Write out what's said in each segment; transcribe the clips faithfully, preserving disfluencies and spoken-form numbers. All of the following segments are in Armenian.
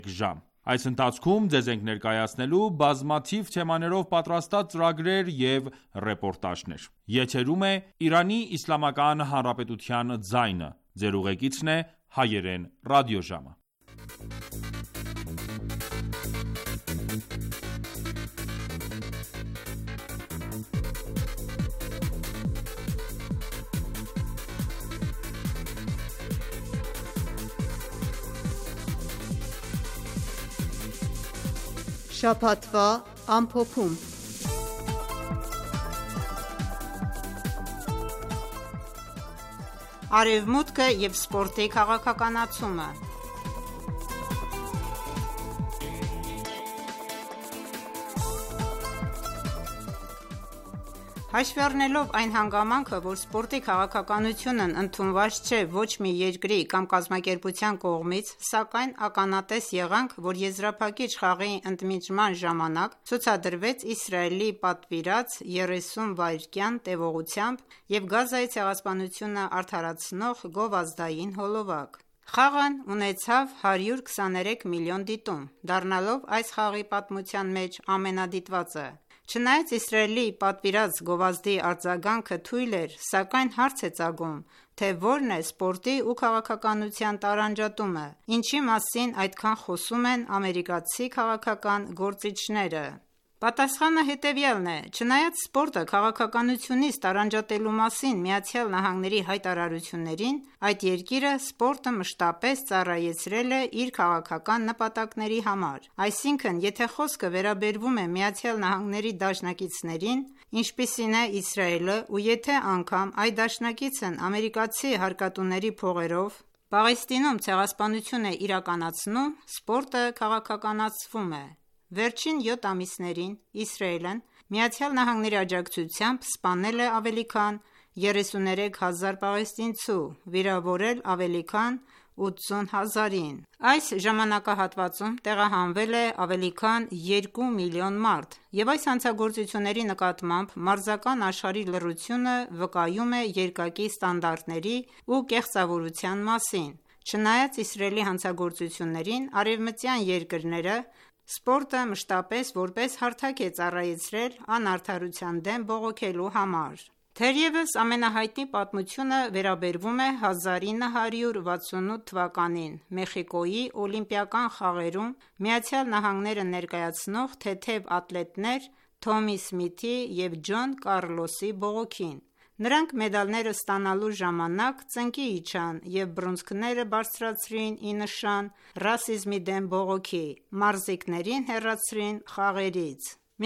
ժամ։ Այս ընթացքում ձեզ ենք ներկայացնելու բազմաթիվ թեմաներով պատրաստած ծրագրեր և ռեպորտաժներ։ Եթերում է Իրանի Իսլամական Հանրապետության ձայնը։ Ձեր ուղեկիցն է Հայերեն ռադիոժամը։ Շաբաթվա ամփոփում։ Արևմուտքը և սպորտի քաղաքականացումը։ Հաշվի առնելով այն հանգամանքը, որ սպորտի քաղաքականությունն ընդունված չէ ոչ մի երկրի կամ կազմակերպության կողմից, սակայն ականատես եղանք, որ եզրափակիչ խաղի ընդմիջման ժամանակ ցուցադրվեց Իսրայելի պատվիրած երեսուն վայրկյան տևողությամբ և Գազայի ցեղասպանությունը արդարացնող գովազդային հոլովակ։ Խաղն ունեցավ հարյուր քսաներեք միլիոն դիտում, դառնալով այս խաղի պատմության մեջ ամենադիտվածը։ Չնայած Իսրայելի պատվիրած գովազդի արձագանքը թույլ էր, սակայն հարց է ծագում, թե որն է սպորտի ու քաղաքականության տարանջատումը, ինչի մասին այդքան խոսում են ամերիկացի քաղաքական գործիչները։ Պատասխանը հետևյալն է. չնայած սպորտը քաղաքականությունից տարանջատելու մասին ԱՄՆ-ի հայտարարություններին, այդ երկիրը սպորտը մշտապես ծառայեցրել է իր քաղաքական նպատակների համար։ Այսինքն, եթե խոսքը վերաբերվում է ԱՄՆ-ի դաշնակիցներին, ինչպիսին է Իսրայելը, ու եթե անգամ այդ դաշնակիցն ամերիկացի հարկատուների փողերով Պաղեստինում ցեղասպանություն է իրականացնում, սպորտը քաղաքականացվում է։ Վերջին յոթ ամիսներին Իսրայելն ԱՄՆ-ի աջակցությամբ սպանել է ավելի քան երեսուներեք հազար պաղեստինցու, վիրավորել ավելի քան ութսուն հազարին։ Այս ժամանակահատվածում տեղահանվել է ավելի քան երկու միլիոն մարդ, և այս հանցագործությունների նկատմամբ մարզական աշխարհի լռությունը վկայում է երկակի ստանդարտների ու կեղծավորության մասին։ Չնայած Իսրայելի հանցագործություններին, արևմտյան երկրները սպորտը մշտապես որպես հարթակ է ծառայեցրել անարդարության դեմ բողոքելու համար։ Թերևս ամենահայտնի պատմությունը վերաբերվում է հազար ինը հարյուր վաթսունութ թվականին Մեխիկոյի օլիմպիական խաղերում ԱՄՆ-ը ներկայացնող թեթև ատլետներ Թոմի Սմիթի և Ջոն Կարլոսի բողոքին։ Նրանք մեդալները ստանալու ժամանակ ծնկի իջան և բռունցքները բարձրացրին ի նշան ռասիզմի դեմ բողոքի, մարզիկներին հեռացրին խաղերից։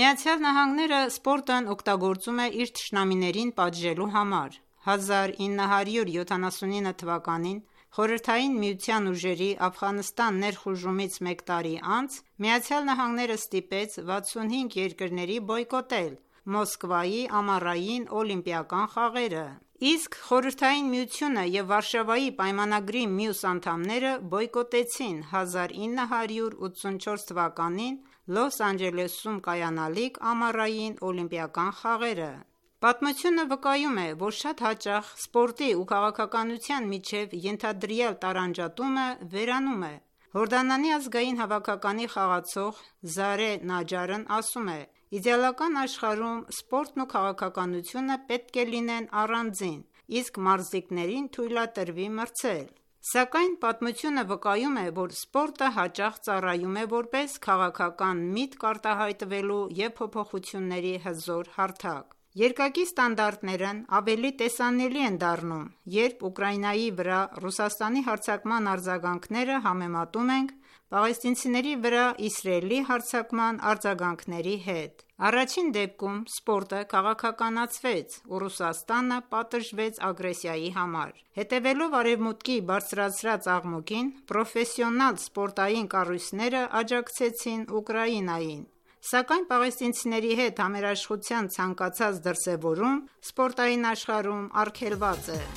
ԱՄՆ-ը սպորտն օգտագործում է իր թշնամիներին պատժելու համար։ հազար ինը հարյուր յոթանասունինը թվականին Խորհրդային Միության ուժերի Աֆղանստան ներխուժումից մեկ տարի անց ԱՄՆ-ը ստիպեց վաթսունհինգ երկրների բոյկոտել Մոսկվայի ամառային օլիմպիական խաղերը, իսկ Խորհրդային Միությունը և Վարշավայի պայմանագրի մյուս անդամները բոյկոտեցին հազար ինը հարյուր ութսունչորս թվականին Լոս Անջելեսում կայանալիք ամառային օլիմպիական խաղերը։ Պատմությունը վկայում է, որ շատ հաճախ սպորտի ու քաղաքականության միջև ենթադրյալ տարանջատումը վերանում է։ Հորդանանի ազգային հավաքականի խաղացող Զարե Նաջարն ասում է. «Իդեալական աշխարհում սպորտն ու քաղաքականությունը պետք է լինեն առանձին, իսկ մարզիկներին թույլատրվի մրցել»։ Սակայն պատմությունը վկայում է, որ սպորտը հաճախ ծառայում է որպես քաղաքական միտք արտահայտվելու և փոփոխությունների հզոր հարթակ։ Երկակի ստանդարտներն ավելի տեսանելի են դառնում, երբ Ուկրաինայի վրա Ռուսաստանի հարձակման արձագանքները համեմատում ենք պաղեստինցիների վրա Իսրայելի հարձակման արձագանքների հետ։ Առաջին դեպքում սպորտը քաղաքականացվեց, ու Ռուսաստանը պատժվեց ագրեսիայի համար։ Հետևելով Արևմուտքի բարձրացրած աղմուկին, պրոֆեսիոնալ սպորտային կառույցները աջակցեցին Ուկրաինային։ Սակայն պաղեստինցիների հետ համերաշխության ցանկացած դրսևորում սպորտային աշխարհում արգելված է։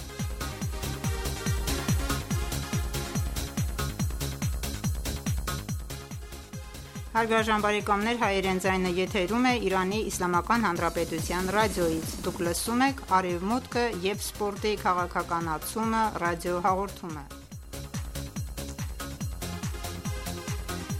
Հարգարժան բարեկամներ, Հայերեն ձայնը եթերում է Իրանի Իսլամական Հանրապետության ռադիոյից։ Դուք լսում եք Արևմուտքը և սպորտի քաղաքականացումը ռադիոհաղորդումը։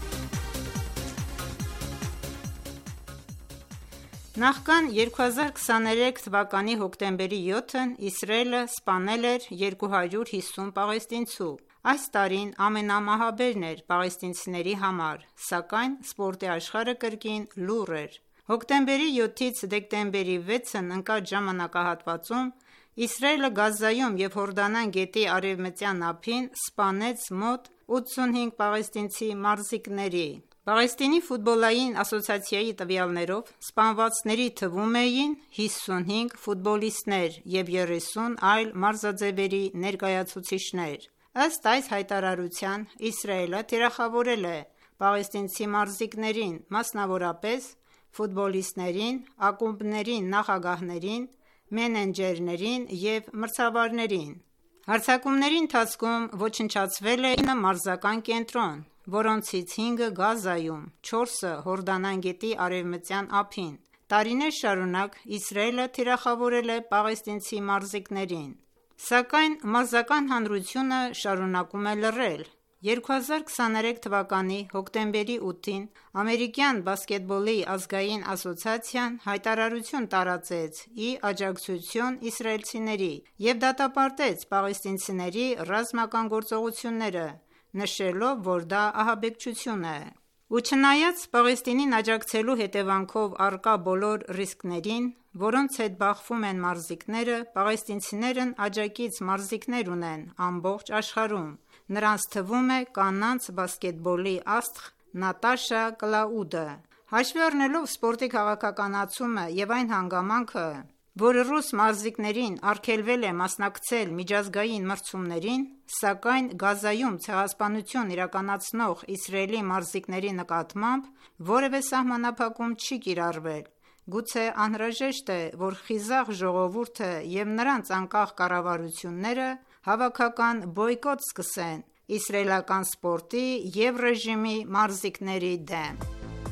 Նախքան երկու հազար քսաներեք թվականի հոկտեմբերի յոթն Իսրայելը սպանել էր երկու հարյուր հիսուն պաղեստինցու։ Այս տարին ամենամահաբերն էր պաղեստինցիների համար, սակայն սպորտի աշխարհը կրկին լուռ էր։ Հոկտեմբերի յոթից դեկտեմբերի վեցն ընկած ժամանակահատվածում Իսրայելը Գազայում և Հորդանան գետի արևմտյան ափին սպանեց մոտ ութսունհինգ պաղեստինցի մարզիկների։ Պաղեստինի ֆուտբոլային ասոցիացիայի տվյալներով սպանվածների թվում էին հիսունհինգ ֆուտբոլիստներ և երեսուն այլ մարզաձևերի ներկայացուցիչներ։ Ըստ այս հայտարարության Իսրայելը թիրախավորել է պաղեստինցի մարզիկներին, մասնավորապես ֆուտբոլիստներին, ակումբների նախագահներին, մենեջերներին և մրցավարներին։ Հարձակումների ընթացքում ոչնչացվել է ինը մարզական կենտրոն, որոնցից հինգը Գազայում, չորսը Հորդանան գետի արևմտյան ափին։ Տարիներ շարունակ Իսրայելը թիրախավորել է պաղեստինցի մարզիկներին, սակայն մարզական հանրությունը շարունակում է լռել։ երկու հազար քսաներեք թվականի հոկտեմբերի ութին ամերիկյան բասկետբոլի ազգային ասոցիացիան հայտարարություն տարածեց ի աջակցություն իսրայելցիների և դատապարտեց պաղեստինցիների ռազմական գործողությունները, նշելով, որ դա ահաբեկչություն է։ Ու չնայած Պաղեստինին աջակցելու հետևանքով առկա բոլոր ռիսկներին, որոնց հետ բախվում են մարզիկները, պաղեստինցիներն աջակից մարզիկներ ունեն ամբողջ աշխարհում։ Նրանց թվում է կանանց բասկետբոլի աստղ Նատաշա Կլաուդը։ Հաշվի առնելով սպորտի քաղաքականացումը և այն հանգամանքը, որ ռուս մարզիկներին արգելվել է մասնակցել միջազգային մրցումներին, սակայն Գազայում ցեղասպանություն իրականացնող Իսրայելի մարզիկների նկատմամբ որևէ սահմանափակում չի կիրառվել, գուցե անհրաժեշտ է, որ խիզախ ժողովուրդը և նրանց անկախ կառավարությունները հավաքական բոյկոտ սկսեն իսրայելական սպորտի և ռեժիմի մարզիկների դեմ։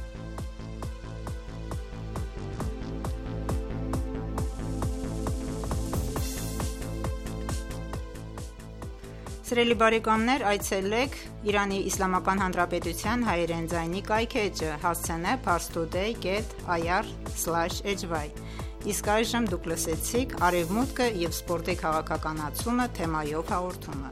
Սիրելի բարեկամներ, այցելեք Իրանի Իսլամական Հանրապետության հայերեն ձայնի կայքէջը հասցենե parstoday dot i r slash h y։ Իսկ այժմ դուք լսեցիք Արևմուտքը և սպորտի քաղաքականացումը թեմայով հաղորդումը։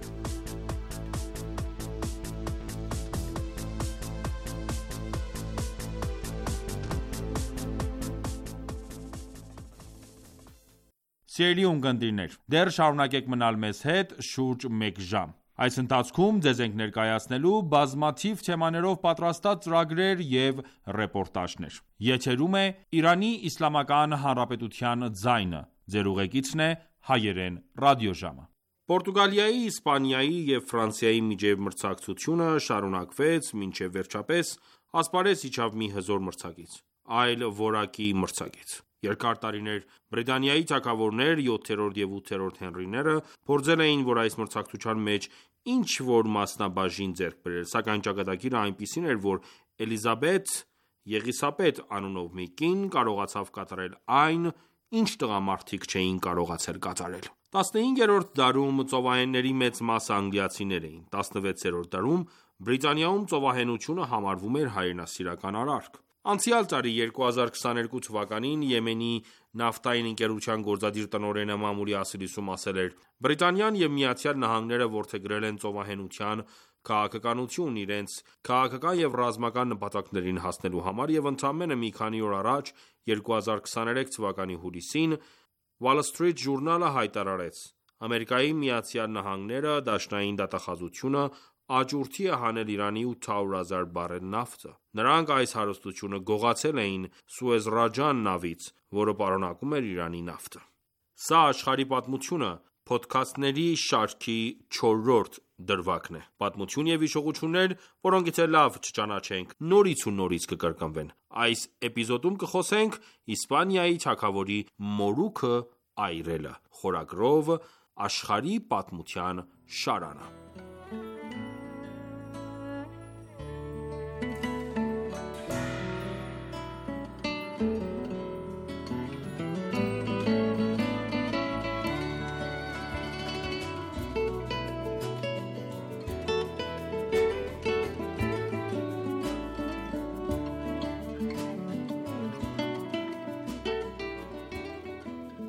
Սիրելի ունկնդիրներ, դեռ շարունակեք մնալ մեզ հետ շուրջ մեկ ժամ։ Այս ընթացքում ձեզ ենք ներկայացնելու բազմաթիվ թեմաներով պատրաստած ծրագրեր և ռեպորտաժներ։ Եթերում է Իրանի Իսլամական Հանրապետության ձայնը։ Ձեր ուղեկիցն է հայերեն ռադիոժամը։ Պորտուգալիայի, Իսպանիայի և Ֆրանսիայի միջև մրցակցությունը շարունակվեց մինչև վերջապես ասպարեզ իջավ մի հզոր մրցակից, այլ որակի մրցակից։ Երկար տարիներ Բրիտանիայի թագավորներ յոթերորդ և ութերորդ Հենրիները փորձել էին, որ այս մրցակցության մեջ ինչ-որ մասնաբաժին ձեռք բերել, սակայն ճակատագիրը այնպիսին էր, որ Էլիզաբեթ Եղիսապետ անունով մի կին կարողացավ կատարել այն, ինչ տղամարդիկ չէին կարողացել կատարել։ տասնհինգերորդ դարում ծովահենների մեծ մասը անգլիացիներ էին։ տասնվեցերորդ դարում Բրիտանիայում ծովահենությունը համարվում էր հայրենասիրական արարք։ Անցյալ տարի երկու հազար քսաներկու թվականին Եմենի նավթային ընկերության գործադիր տնօրենը մամուլի ասելիսում ասել էր. «Բրիտանիան և Միացյալ Նահանգները որդեգրել են ծովահենության քաղաքականություն իրենց քաղաքական և ռազմական նպատակներին հասնելու համար և ընդամենը մի քանի օր առաջ, երկու հազար քսաներեք թվականի հուլիսին, Wall Street Journal-ը հայտարարեց. Ամերիկայի Միացյալ Նահանգները դաշնային դատախազությունը աճուրդի է հանել Իրանի ութ հարյուր հազար բարել նավթը։ Նրանք այս հարստությունը գողացել էին Սուեզռաջան նավից, որը պարունակում էր Իրանի նավթը»։ Սա աշխարհի պատմությունը փոդքասթների շարքի չորրորդ դրվագն է։ Պատմություն և հիշողություններ, որոնք եթե լավ չճանաչենք, նորից ու նորից կկրկնվեն։ Այս էպիզոդում կխոսենք Իսպանիայի թագավորի մորուքը այրելը, խորագրով աշխարհի պատմության շարանը։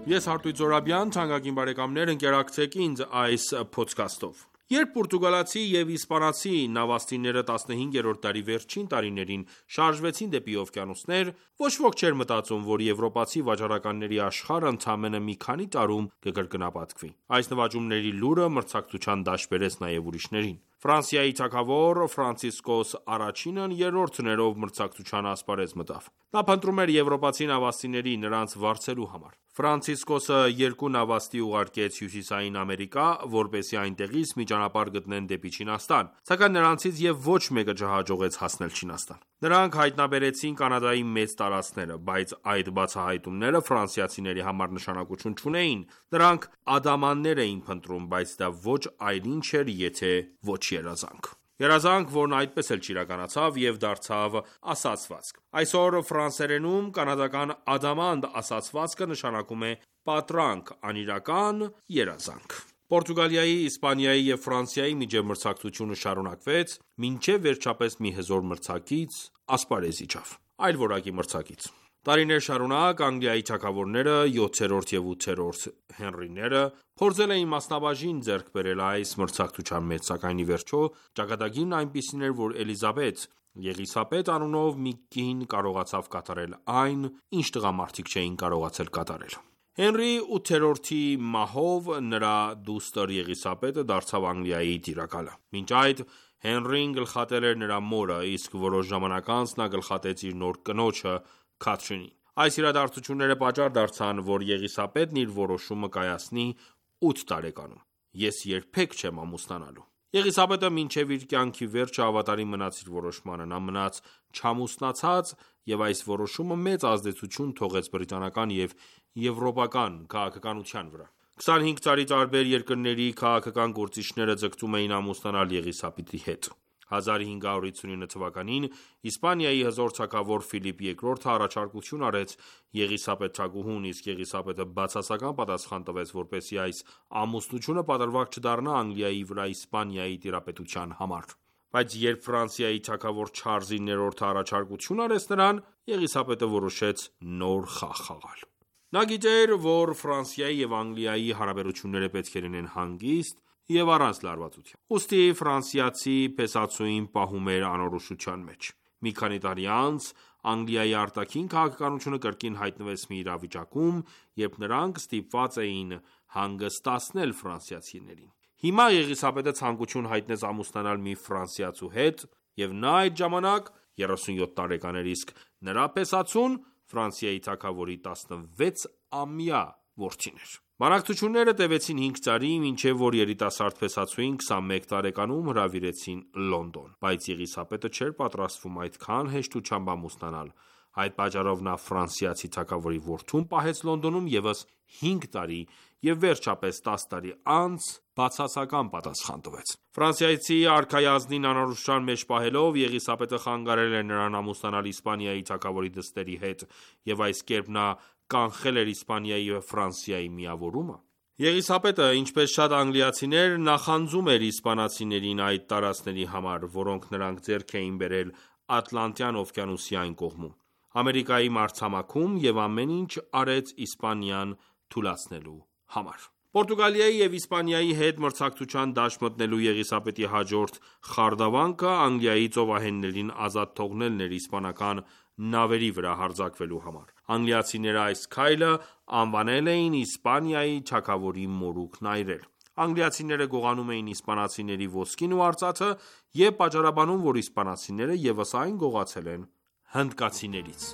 Ես Արտույտ Զորաբյան, թանկագին բարեկամներ, ընկերակցեք ինձ այս փոդքասթով։ Երբ պորտուգալացի և իսպանացի նավաստիները տասնհինգերորդ դարի վերջին տարիներին շարժվեցին դեպի օվկիանոսներ, ոչ ոք չէր մտածում, որ եվրոպացի վաճառականների աշխարհը ընդամենը մի քանի տարում կկրկնապատկվի։ Այս նվաճումների լուրը մրցակցության դաշտ բերեց նաև ուրիշներին։ Ֆրանսիայի թագավոր Ֆրանցիսկոս առաջինն երրորդ դերով մրցակցության ասպարեզ մտավ։ Նա փնտրում էր եվրոպացի նավաստիների նրանց վարձելու համար։ Ֆրանցիսկոսը երկու նավաստի ուղարկեց Հյուսիսային Ամերիկա, որպեսզի այնտեղից մի ճանապարհ գտնեն դեպի Չինաստան, սակայն նրանցից և ոչ մեկը չհաջողեց հասնել Չինաստան։ Նրանք հայտնաբերեցին Կանադայի մեծ տարածքները, բայց այդ բացահայտումները ֆրանսիացիների համար նշանակություն չունեին։ Նրանք ադամաններ էին փնտրում, բայց դա ոչ այլ ինչ էր, եթե ոչ երազանք։ Երազանք, որն այդպես էլ չիրականացավ և դարձավ ասացվածք։ Այսօր ֆրանսերենում կանադական ադամանդ ասացվածքը նշանակում է պատրանք, անիրական երազանք։ Պորտուգալիայի, Իսպանիայի և Ֆրանսիայի միջև մրցակցությունը շարունակվեց, մինչև վերջապես մի հզոր մրցակից ասպարեզ իջավ։ Այլ որակի մրցակից։ Տարիներ շարունակ Անգլիայի թագավորները, յոթերորդ և ութերորդ Հենրիները փորձել էին մասնաբաժին ձեռք բերել այս մրցակցության մեջ, սակայն ի վերջո ճակատագիրն այնպիսին էր, որ Էլիզաբեթ Եղիսաբեթ անունով մի կին կարողացավ կատարել այն, ինչ տղամարդիկ չէին կարողացել կատարել։ Հենրի ութերորդի մահով նրա դուստր Եղիսաբեթը դարձավ Անգլիայի տիրակալը։ Մինչ այդ Հենրին գլխատել էր նրա մորը, իսկ որոշ ժամանակ անց նա գլխատեց իր նոր կնոջը Քաթրինին։ Այս իրադարձությունները պատճառ դարձան, որ Եղիսաբեթն իր որոշումը կայացնի ութ տարեկանում։ Ես երբեք չեմ ամուսնանալու։ Եղիսաբեթը մինչև իր կյանքի վերջը հավատարիմ մնաց իր որոշմանը։ Նա մնաց չամուսնացած և այս որոշումը մեծ ազդեցություն թողեց բրիտանական և եվրոպական քաղաքականության վրա։ քսանհինգ տարի տարբեր երկրների քաղաքական գործիչները ձգտում էին ամուսնանալ Եղիսաբեթի հետ։ հազար հինգ հարյուր ութսունինը թվականին Իսպանիայի հզոր թագավոր Ֆիլիպ երկրորդը առաջարկություն արեց Եղիսաբեթ թագուհուն, իսկ Եղիսաբեթը բացասական պատասխան տվեց, որպեսզի այս ամուսնությունը պատրվակ չդառնա Անգլիայի վրա Իսպանիայի տիրապետության համար։ Բայց երբ Ֆրանսիայի թագավոր Չարլզի ներորդը առաջարկություն արեց նրան, Եղիսաբեթը որոշեց նոր խաղ խաղալ։ Նա գիտեր, որ Ֆրանսիայի և Անգլիայի հարաբերությունները պետք է լինեն հանգիստ և առանց լարվածության։ Ուստի ֆրանսիացի փեսացուին պահում էր անորոշության մեջ։ Մի քանի տարի անց Անգլիայի արտաքին քաղաքականությունը կրկին հայտնվեց մի իրավիճակում, երբ նրանք ստիպված էին հանգստացնել ֆրանսիացիներին։ Հիմա Եղիսաբեթը ցանկություն հայտնեց ամուսնանալ մի ֆրանսիացու հետ, և նա այդ ժամանակ երեսունյոթ տարեկան էր, իսկ նրա փեսացուն Ֆրանսիայի թագավորի տասնվեցամյա որդին էր։ Բանակցությունները տևեցին հինգ տարի, մինչև որ երիտասարդ փեսացուին քսանմեկ տարեկանում հրավիրեցին Լոնդոն, բայց Եղիսաբեթը չէր պատրաստվում այդքան հեշտությամբ ամուսնանալ։ Այդ պատճառով նա ֆրանսիացի թագավորի որդուն պահեց Լոնդոնում ևս հինգ տարի և վերջապես տաս տարի անց բացասական պատասխան տվեց։ Ֆրանսիացի արքայազնին անորոշության մեջ պահելով Եղիսաբեթը խանգարել էր նրան ամուսնանալ Իսպանիայի թագավորի դստերի հետ, և այս կերպ նա կանխել էր Իսպանիայի և Ֆրանսիայի միավորումը։ Եղիսաբեթը, ինչպես շատ անգլիացիներ, նախանձում էր իսպանացիներին այդ տարածքների համար, որոնք նրանք ձեռք էին բերել Ատլանտյան օվկիանոսի այն կողմում։ Ամերիկայի մայրցամաքում և ամեն ինչ արեց Իսպանիան թուլացնելու համար։ Պորտուգալիայի և Իսպանիայի հետ մրցակցության դաշտ մտնելու Եղիսաբեթի հաջորդ խարդավանքը Անգլիայի ծովահեններին ազատ թողնելն էր իսպանական նավերի վրա հարձակվելու համար։ Անգլիացիները այս քայլը անվանել էին Իսպանիայի թագավորի մորուքն այրել։ Անգլիացիները գողանում էին իսպանացիների ոսկին ու արծաթը և պատճառաբանում, որ իսպանացիները ևս այն գողացել են հնդկացիներից։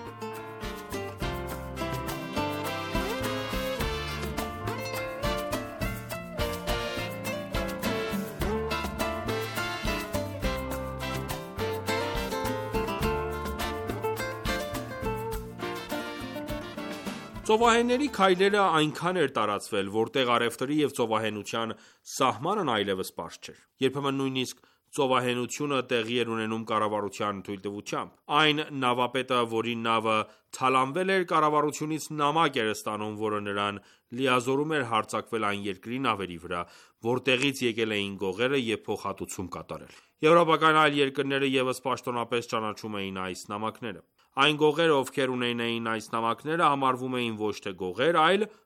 Ծովահենների քայլերը այնքան էր տարածվել, որտեղ առևտրի և ծովահենության սահմանն այլևս պարզ չէր։ Երբեմն նույնիսկ ծովահենությունը տեղի էր ունենում կառավարության թույլտվությամբ։ Այն նավապետը, որի նավը թալանվել էր, կառավարությունից նամակ էր ստանում, որը նրան լիազորում էր հարձակվել այն երկրի նավերի վրա, որտեղից եկել էին գողերը և փոխհատուցում կատարել։ Եվրոպական այլ երկրները ևս պաշտոնապես ճանաչում էին այս նամակները։ Այն գողերը, ովքեր ունենային այս նամակները, համարվում էին ոչ թե գողեր, այլ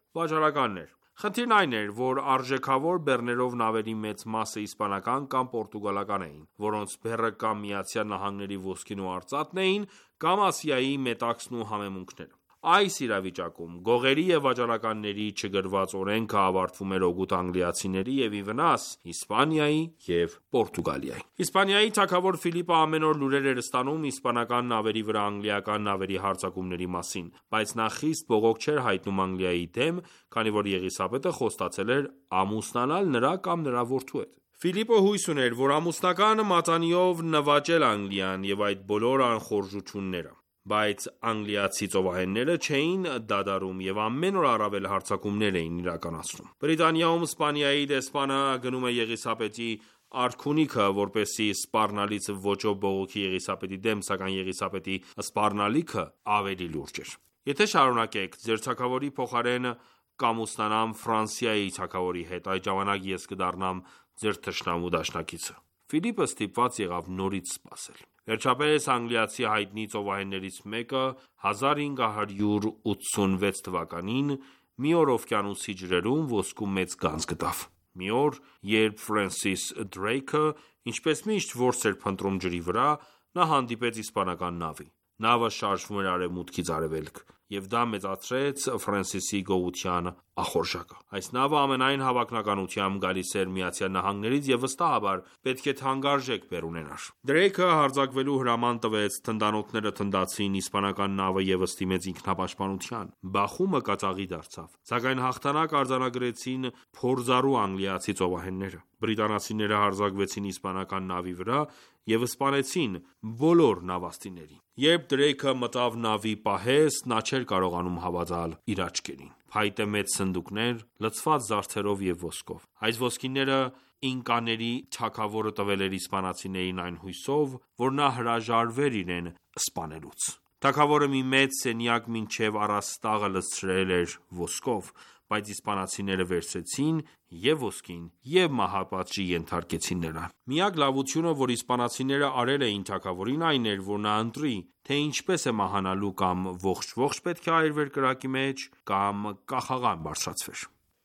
Վաճառականներ: Խնդիրն այն էր, որ արժեքավոր բեռներով նավերի մեծ մասը իսպանական կամ պորտուգալական էին, որոնց բեռը կամ ԱՄՆ-ի ոսկին ու արծաթն էին, կամ Ասիայի մետաքսն ու համեմունքները: Այս իրավիճակում գողերի և վաճառականների չգրված օրենքը ավարտվում էր օգուտ անգլիացիների և ի վնաս Իսպանիայի և Պորտուգալիայի: Իսպանիայի թագավոր Ֆիլիպը ամեն օր լուրեր էր ստանում իսպանական նավերի վրա անգլիական նավերի հարձակումների մասին, բայց նա խիստ բողոք չէր հայտնում Անգլիայի դեմ, քանի որ Եղիսաբեթը խոստացել էր ամուսնանալ նրա կամ նրա որդու հետ: Ֆիլիպը հույս ուներ, որ ամուսնական մատանիով նվաճել Անգլիան և այդ բոլոր անխորժությունները: Բայց անգլիացի ծովահենները չէին դադարում և ամեն օր առավել հարձակումներ էին իրականացնում: Բրիտանիայում Իսպանիայի դեսպանը գնում է Եղիսաբեթի արքունիքը, որպեսզի սպառնալից ոճով բողոքի Եղիսաբեթի դեմ, սակայն Եղիսաբեթի սպառնալիքը ավելի լուրջ էր: Եթե շարունակեք ձեր թագավորի փոխարեն կամուսնանամ Ֆրանսիայի թագավորի հետ, այդ ժամանակ ես կդառնամ ձեր թշնամու դաշնակիցը: Ֆիլիպը ստիպված եղավ նորից սպասել: Վերջապես անգլիացի հայտնի ծովահեններից մեկը հազար հինգ հարյուր ութսունվեց թվականին մի օր օվկիանոսի ջրերում ոսկու մեծ գանձ գտավ: Մի օր, երբ Ֆրենսիս Դրեյքը ինչպես միշտ որս էր փնտրում ջրի վրա, նա հանդիպեց իսպանական նավի: Նավը շարժվում էր արևմուտքից արևելք, և դա մեծացրեց Ֆրենսիսի գողության ախորժակը: Այս նավը ամենայն հավանականությամբ գալիս էր ԱՄՆ-ից և վստահաբար պետք է թանկարժեք բեռ ունենար: Դրեյքը հարձակվելու հրաման տվեց, թնդանոթները թնդացին, իսպանական նավը ևս դիմեց ինքնապաշտպանության: Բախումը կատաղի դարձավ: Սակայն հաղթանակ արձանագրեցին փորձառու անգլիացի ծովահենները: Բրիտանացիները հարձակվեցին իսպանական նավի վրա և սպանեցին բոլոր նավաստիներին: Երբ Դրեյքը մտավ նավի պահեստ, նա չէր կարողանում հավատալ իր աչքերին: Փայտե մեծ սնդուկներ, լցված զարդերով և ոսկով: Այս ոսկիները ինկաների թագավորը տվել էր իսպանացիներին այն հույսով, որ նա հրաժարվեր իրեն սպանելուց: Թագավորը մի մեծ սենյակ մինչև առաստաղը լցրել էր ոսկով: Բայց իսպանացիները վերցրեցին և ոսկին և մահապատժի ենթարկեցին նրան: Միակ լավությունը, որ իսպանացիները արել էին թագավորին, այն էր, որ նա ընտրի, թե ինչպես է մահանալու կամ ողջ-ողջ պետք է այրվեր կրակի մեջ, կամ կախաղան բարձրացվեր: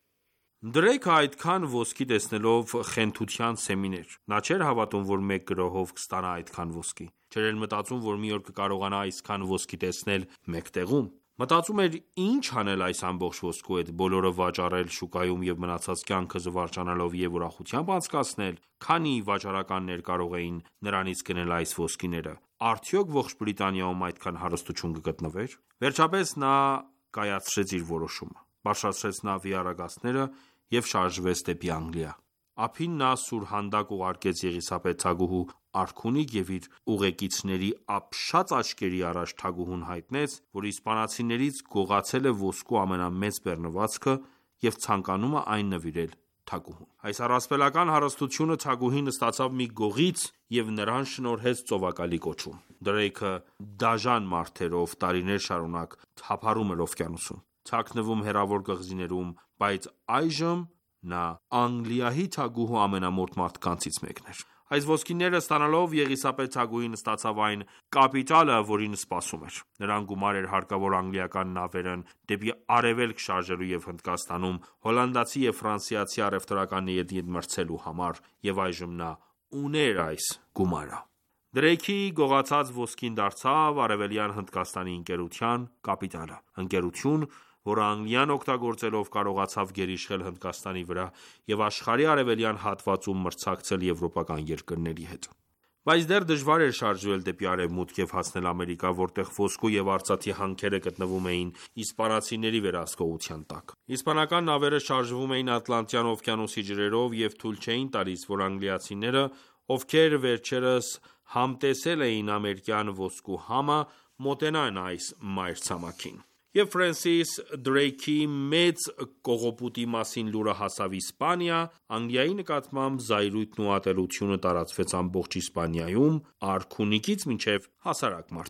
Դրեյքը այդքան ոսկի տեսնելով խենթության սեմին էր: Նա չէր հավատում, որ մեկ գրոհով կստանա այդքան ոսկի: Չէր էլ մտածում, որ մի օր կկարողանա այսքան ոսկի տեսնել մեկ տեղում: Մտածում էր ինչ անել այս ամբողջ ոսկու հետ, բոլորը վաճառել շուկայում և մնացած կյանքը զվարճանալով և ուրախությամբ անցկացնել: Քանի՞ վաճառականներ կարող էին նրանից գնել այս ոսկիները: Արդյոք ողջ Բրիտանիայում այդքան հարստություն կգտնվեր: Վերջապես նա կայացրեց իր որոշումը: Բարձրացրեց նավի առագաստները և շարժվեց դեպի Անգլիա: Ափին նա սուրհանդակ ուղարկեց Եղիսաբեթ թագուհու արքունիք և իր ուղեկիցների ապշած աչքերի առաջ թագուհուն հայտնեց, որ իսպանացիներից գողացել է ոսկու ամենամեծ բեռնվածքը և ցանկանում է այն նվիրել թագուհուն: Այս առասպելական հարստությունը թագուհին ստացավ մի գողից և նրան շնորհեց ծովակալի կոչում: Դրեյքը դաժան մարդ էր, ով տարիներ շարունակ թափառում էր օվկիանոսում, թաքնվում հեռավոր կղզիներում, բայց այժմ նա Անգլիայի թագուհու ամենամոտ մարդկանցից մեկն էր: Այս ոսկիները ստանալով Եղիսաբեթ թագուհին ստացավ այն կապիտալը, որին սպասում էր: Նրան գումար էր հարկավոր անգլիական նավերն դեպի արևելք շարժելու և Հնդկաստանում հոլանդացի և ֆրանսիացի առևտրականների հետ մրցելու համար: Եվ այժմ նա ուներ այս գումարը: Դրեյքի գողացած ոսկին դարձավ Արևելյան Հնդկաստանի ընկերության կապիտալը: Ընկերություն, որը Անգլիան օգտագործելով կարողացավ գերիշխել Հնդկաստանի վրա և աշխարհի արևելյան հատվածում մրցակցել եվրոպական երկրների հետ: Բայց դեռ դժվար էր շարժվել դեպի արևմուտք և հասնել Ամերիկա, որտեղ ոսկու և արծաթի հանքերը գտնվում էին իսպանացիների վերահսկողության տակ: Իսպանական նավերը շարժվում էին Ատլանտյան օվկիանոսի ջրերով և թույլ չէին տալիս, որ անգլիացիները, ովքեր վերջերս համտեսել էին ամերիկյան ոսկու համը, մոտենան այս մայրցամաքին: Երբ Ֆրենսիս Դրեյքի մեծ կողոպուտի մասին լուրը հասավ Իսպանիա, Անգլիայի նկատմամբ զայրույթն ու ատելությունը տարածվեց ամբողջ Իսպանիայում, արքունիքից մինչև հասարակ մարդիկ: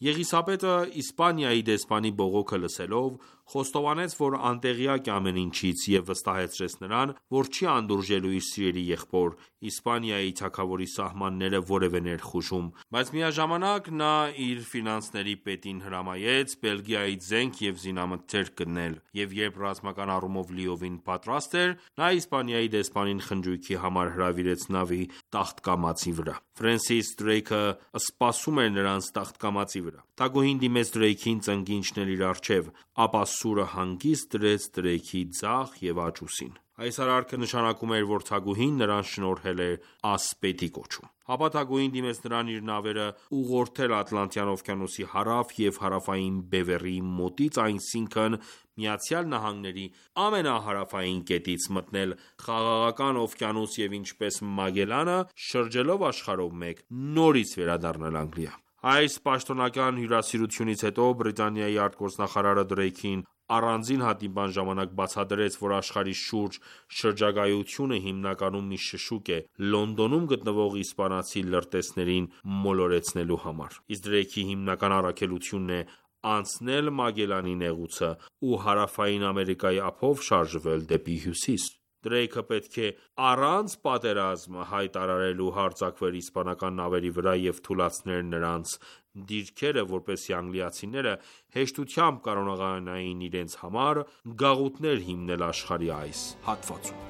Եղիսաբեթը Իսպանիայի դեսպանի բողոքը լսելով, խոստովանեց, որ անտեղյակ է ամեն ինչից և վստահեցրեց նրան, որ չի անդուրժելու իր սիրելի եղբոր Իսպանիայի թագավորի սահմանները որևէ ներխուժում, բայց միաժամանակ նա իր ֆինանսների պետին հրամայեց Բելգիայից զենք և զինամթերք գտնել, և երբ ռազմական առումով լիովին պատրաստ էր, նա Իսպանիայի դեսպանին խնջույքի համար հրավիրեց նավի տախտակամածի վրա։ Ֆրենսիս Դրեյքը սպասում էր նրանց տախտակամածի վրա։ Թագուհին դիմեց Դրեյքին ծնկի իջնել իր առջև, ապա սուրը հանգիստ դրեց Դրեյքի ձախ և աջ ուսին։ Այս արարքը նշանակում էր, որ թագուհին նրան շնորհել էր ասպետի կոչում։ Ապա թագուհին դիմեց նրան իր նավերը ուղղորդել Ատլանտյան օվկիանոսի հարավ և հարավային բևեռի մոտից, այսինքն Միացյալ Նահանգների ամենահարավային կետից մտնել Խաղաղական օվկիանոս և ինչպես Մագելլանը, շրջելով աշխարհով մեկ, նորից վերադառնալ Անգլիա։ Այս պաշտոնական հյուրասիրությունից հետո Բրիտանիայի արտգործնախարարը Դրեյքին առանձին հանդիպման ժամանակ բացատրեց, որ աշխարհի շուրջ շրջագայությունը հիմնականում մի շշուկ է Լոնդոնում գտնվող իսպանացի լրտեսներին մոլորեցնելու համար, իսկ Դրեյքի հիմնական առաքելությունն է անցնել Մագելլանի նեղուցը ու հարավային Ամերիկայի ափով շարժվել դեպի հյուսիս։ Դրեյքը պետք է առանց պատերազմ հայտարարել ու հարձակվեր իսպանական նավերի վրա և թուլացներ նրանց դիրքերը, որպեսզի անգլիացիները հեշտությամբ կարողանային իրենց համար գաղութներ հիմնել աշխարհի այս հատվածում։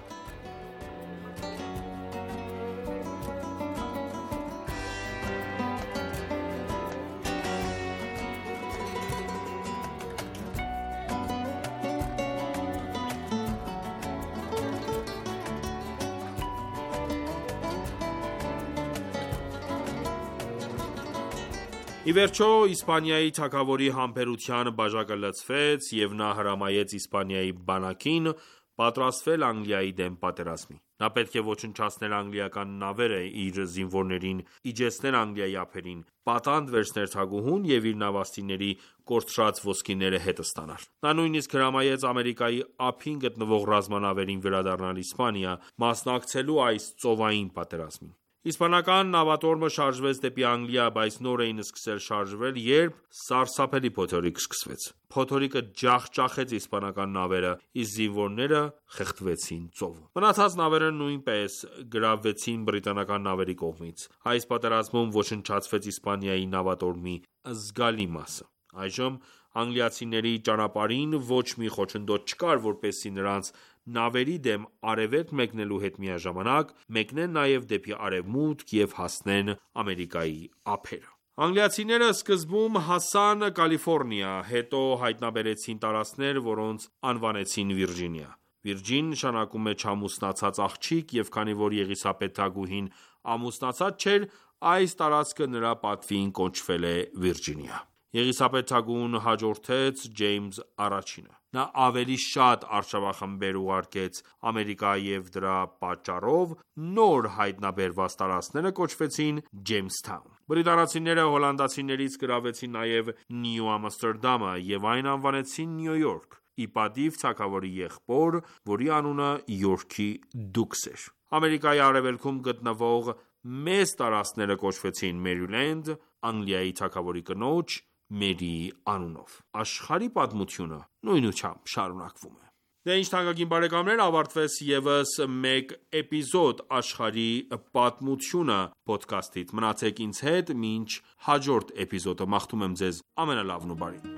Ի վերջո, Իսպանիայի թագավորի համբերության բաժակը լցվեց, և նա հրամայեց Իսպանիայի բանակին պատրաստվել Անգլիայի դեմ պատերազմի։ Նա պետք է ոչնչացներ անգլիական նավերը, իր զինվորներին իջեցներ Անգլիայի ափերին, պատանդ վերցներ թագուհուն և իր նավաստիների կորցրած ոսկիները հետ ստանար։ Նա նույնիսկ հրամայեց Ամերիկայի ափին գտնվող ռազմանավերին վերադառնալ Իսպանիա՝ մասնակցելու այս ծովային պատերազմին։ Իսպանական նավատորմը շարժվեց դեպի Անգլիա, բայց նոր էին սկսել շարժվել, երբ սարսափելի փոթորիկ սկսվեց։ Փոթորիկը ջախջախեց իսպանական նավերը, իսկ զինվորները խեղդվեցին ծովում։ Մնացած նավերը նույնպես գրավվեցին բրիտանական նավերի կողմից։ Այս պատերազմում ոչնչացվեց Իսպանիայի նավատորմի զգալի մասը։ Այժմ անգլիացիների ճանապարհին ոչ մի խոչընդոտ չկար, որպեսզի նրանց նավերի դեմ արևելք մեկնելու հետ միաժամանակ մեկնեն նաև դեպի արևմուտք և հասնեն Ամերիկայի ափերը։ Անգլիացիները սկզբում հասան Կալիֆոռնիա, հետո հայտնաբերեցին տարածքներ, որոնց անվանեցին Վիրջինիա։ Վիրջին նշանակում է չամուսնացած աղջիկ, և քանի որ Եղիսաբեթ թագուհին ամուսնացած չէր, այս տարածքը նրա պատվին կոչվել է Վիրջինիա։ Եղիսաբեթ թագուհուն հաջորդեց Ջեյմս առաջինը։ Նա ավելի շատ արշավախմբեր ուղարկեց Ամերիկա և դրա պատճառով նոր հայտնաբերված տարածքները կոչվեցին Ջեյմսթաուն։ Բրիտանացիները հոլանդացիներից գրավեցին նաև Նյու Ամստերդամը և այն անվանեցին Նյու Յորք, ի պատիվ թագավորի եղբոր, որի անունը Յորքի դուքս էր։ Ամերիկայի արևելքում գտնվող մեծ տարածքները կոչվեցին Մերիլենդ՝ Անգլիայի թագավորի կնոջ Մերիի անունով։ Աշխարհի պատմությունը նույնությամբ շարունակվում է։ Դե ինչ թանկագին բարեկամներ, ավարտվեց ևս մեկ էպիզոդ «Աշխարհի պատմությունը» փոդքասթից։ Մնացեք ինձ հետ մինչ հաջորդ էպիզոդը։ Մաղթում եմ ձեզ ամենալավն ու բարին։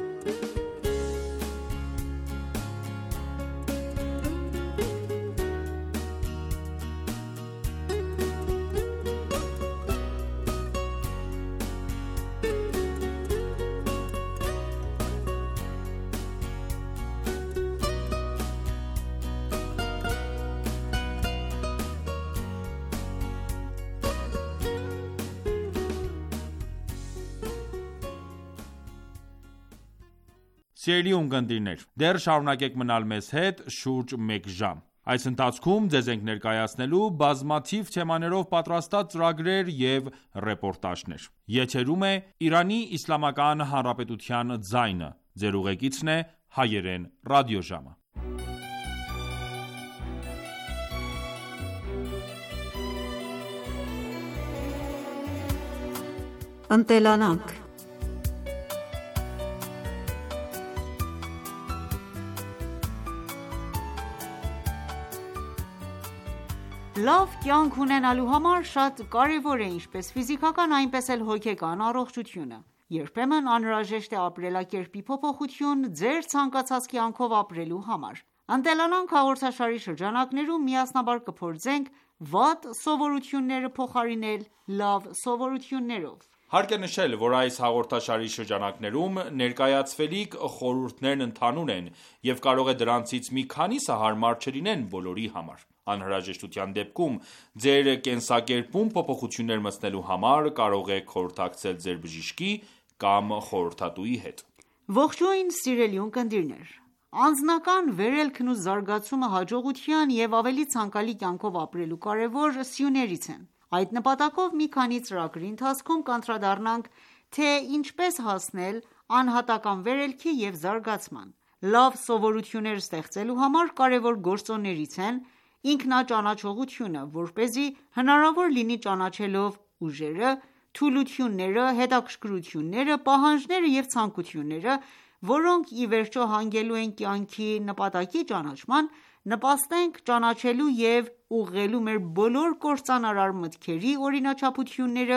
Սիրելի ունկնդիրներ, դեռ շարունակեք մնալ մեզ հետ շուրջ մեկ ժամ։ Այս ընթացքում ձեզ ենք ներկայացնելու բազմաթիվ թեմաներով պատրաստած ծրագրեր և ռեպորտաժներ։ Եթերում է Իրանի Իսլամական Հանրապետության ձայնը։ Ձեր ուղեկիցն է Հայերեն ռադիոժամը։ Ընտելանանք։ Լավ կյանք ունենալու համար շատ կարևոր է ինչպես ֆիզիկական, այնպես էլ հոգեկան առողջությունը։ Երբեմն անհրաժեշտ է ապրելակերպի փոփոխություն ձեր ցանկացած կյանքով ապրելու համար։ «Ընտելանանք» հաղորդաշարի շրջանակներում միասնաբար կփորձենք վատ սովորությունները փոխարինել լավ սովորություններով։ Հարկ է նշել, որ այս հաղորդաշարի շրջանակներում ներկայացվելիք խորհուրդներն ընդհանուր են և կարող է դրանցից մի քանիսը հարմար չլինեն բոլորի համար։ Անհրաժեշտության դեպքում ձեր կենսակերպում փոփոխություններ մտցնելու համար կարող եք խորհրդակցել ձեր բժշկի կամ խորհրդատուի հետ։ Ողջույն սիրելի ունկնդիրներ, անձնական վերելքն ու զարգացումը հաջողության և ավելի ցանկալի կյանքով ապրելու կարևոր սյուներից են։ Այդ նպատակով մի քանի ծրագրի ընթացքում կանդրադառնանք, թե ինչպես հասնել անհատական վերելքի և զարգացման։ Լավ սովորություններ ստեղծելու համար կարևոր գործոններից են ինքնաճանաչողությունը, որպեսզի հնարավոր լինի ճանաչելով ուժերը, թուլությունները, հետաքրքրությունները, պահանջները և ցանկությունները, որոնք ի վերջո հանգելու են կյանքի նպատակի ճանաչման, նպաստենք ճանաչելու և ուղղելու մեր բոլոր կործանարար մտքերի օրինաչափությունները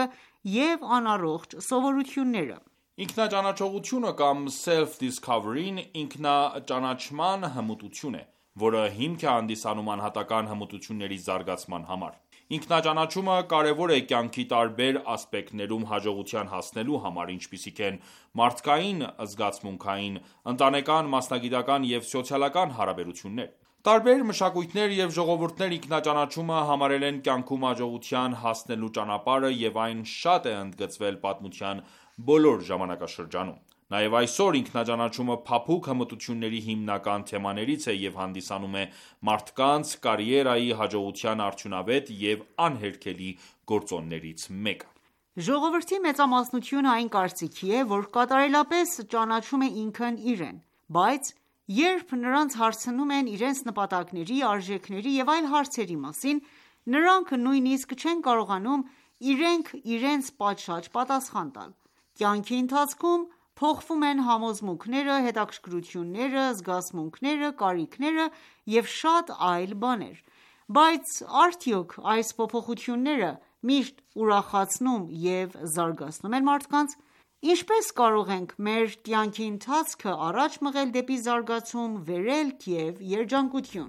և անառողջ սովորությունները։ Ինքնաճանաչողությունը կամ self-discovery-ն ինքնաճանաչման հմտություն է, որը հիմք է հանդիսանում անհատական հմտությունների զարգացման համար։ Ինքնաճանաչումը կարևոր է կյանքի տարբեր ասպեկտներում հաջողության հասնելու համար, ինչպիսիք են մարդկային, զգացմունքային, ընտանեկան, մասնագիտական և սոցիալական հարաբերություններ։ Տարբեր մշակույթներ և ժողովուրդներ ինքնաճանաչումը համարել են կյանքում հաջողության հասնելու ճանապարհը և այն շատ է ընդգծվել պատմության բոլոր ժամանակաշրջանում։ Նաև այսօր ինքնաճանաչումը փափուկ հմտությունների հիմնական թեմաներից է և հանդիսանում է մարդկանց կարիերայի հաջողության արդյունավետ և անհերքելի գործոններից մեկը։ Ժողովրդի մեծամասնությունը այն կարծիքի է, որ կատարելապես ճանաչում է ինքն իրեն, բայց երբ նրանց հարցնում են իրենց նպատակների, արժեքների և այլ հարցերի մասին, նրանք նույնիսկ չեն կարողանում իրենք իրենց պատշաճ պատասխան տալ։ Կյանքի ընթացքում փոխվում են համոզմունքները, հետաքրքրությունները, զգացմունքները, կարիքները և շատ այլ բաներ։ Բայց արդյոք այս փոփոխությունները միշտ ուրախացնում և զարգացնում են մարդկանց։ Ինչպե՞ս կարող ենք մեր կյանքի ընթացքը առաջ մղել դեպի զարգացում, վերելք և երջանկություն։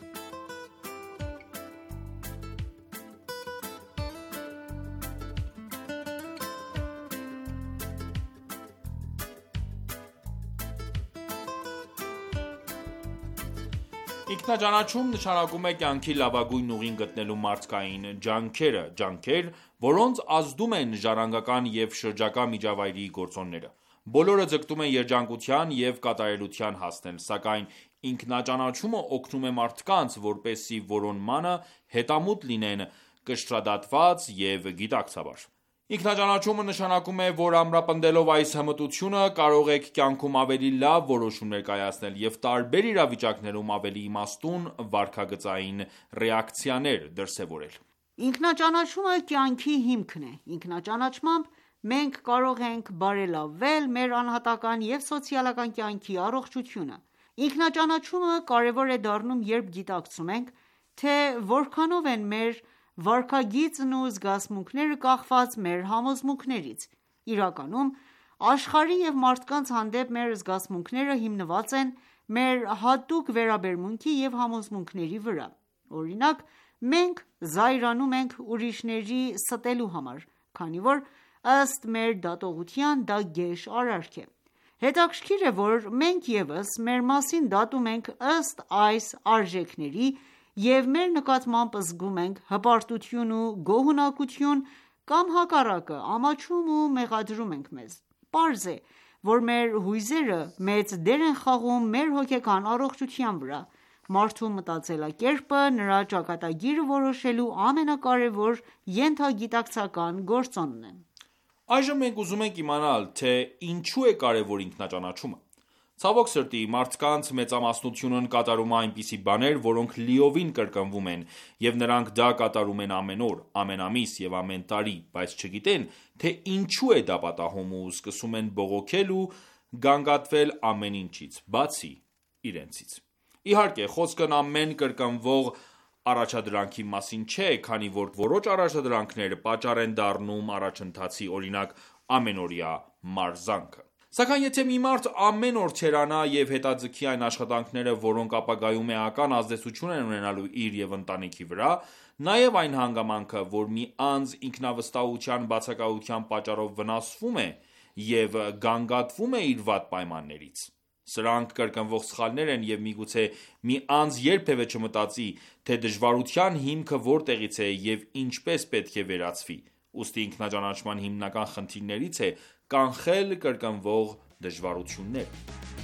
Ինքնաճանաչում նշանակում է կյանքի լավագույն ուղին գտնելու մարդկային ջանքերը, ջանքեր, որոնց ազդում են ժառանգական և շրջակա միջավայրի գործոնները։ Բոլորը ձգտում են երջանկության և կատարելության հասնել, սակայն ինքնաճանաչումը օգնում է մարդկանց, որպեսզի որոնմանը հետամուտ լինեն կշռադատված և գիտակցաբար։ Ինքնաճանաչումը նշանակում է, որ ամրապնդելով այս հմտությունը կարող եք կյանքում ավելի լավ որոշումներ կայացնել և տարբեր իրավիճակներում ավելի իմաստուն վարքագծային ռեակցիաներ դրսևորել։ Ինքնաճանաչումը կյանքի հիմքն է։ Ինքնաճանաչմամբ մենք կարող ենք բարելավել մեր անհատական և սոցիալական կյանքի առողջությունը։ Ինքնաճանաչումը կարևոր է դառնում, երբ գիտակցում ենք, թե որքանով են մեր վարքագիծն ու զգացմունքները կախված մեր համոզմունքներից։ Իրականում, աշխարհի և մարդկանց հանդեպ մեր զգացմունքները հիմնված են մեր հատուկ վերաբերմունքի և համոզմունքների վրա։ Օրինակ, մենք զայրանում ենք ուրիշների ստելու համար, քանի որ ըստ մեր դատողության դա գեշ արարք է։ Հետաքրքիր է, որ մենք ևս մեր մասին դատում ենք ըստ այս արժեքների և մեր նկատմամբ զգում ենք հպարտություն ու գոհունակություն կամ հակառակը ամաչում ու մեղադրում ենք մեզ։ Պարզ է, որ մեր հույզերը մեծ դեր են խաղում մեր հոգեկան առողջության վրա։ Մարդու մտածելակերպը նրա ճակատագիրը որոշելու ամենակարևոր ենթագիտակցական գործոնն է։ Այժմ մենք ուզում ենք իմանալ, թե ինչու է կարևոր ինքնաճանաչումը։ Ցավոք սրտի, մարդկանց մեծամասնությունն կատարում է այնպիսի բաներ, որոնք լիովին կրկնվում են, և նրանք դա կատարում են ամեն օր, ամեն ամիս և ամեն տարի, բայց չգիտեն, թե ինչու է դա պատահում ու սկսում են բողոքել ու գանգատվել ամեն ինչից, բացի իրենցից։ Իհարկե, խոսքն ամեն կրկնվող առաջադրանքի մասին չէ, քանի որ որոշ առաջադրանքներ պատճառ են դառնում առաջընթացի, օրինակ, ամենօրյա մարզանքը։ Սակայն եթե մի մարդ ամեն օր չերանա և հետաձգի այն աշխատանքները, որոնք ապագայում էական ազդեցություն են ունենալու իր և ընտանիքի վրա, նաև այն հանգամանքը, որ մի անձ ինքնավստահության բացակայության պատճառով վնասվում է և գանգատվում է իր վատ պայմաններից։ Սրանք կրկնվող սխալներ են և միգուցե մի անձ երբևէ չմտածի, թե դժվարության հիմքը որտեղից է և ինչպես պետք է վերացվի։ Ուստի ինքնաճանաչման հիմնական խնդիրներից է կանխել կրկնվող դժվարությունները։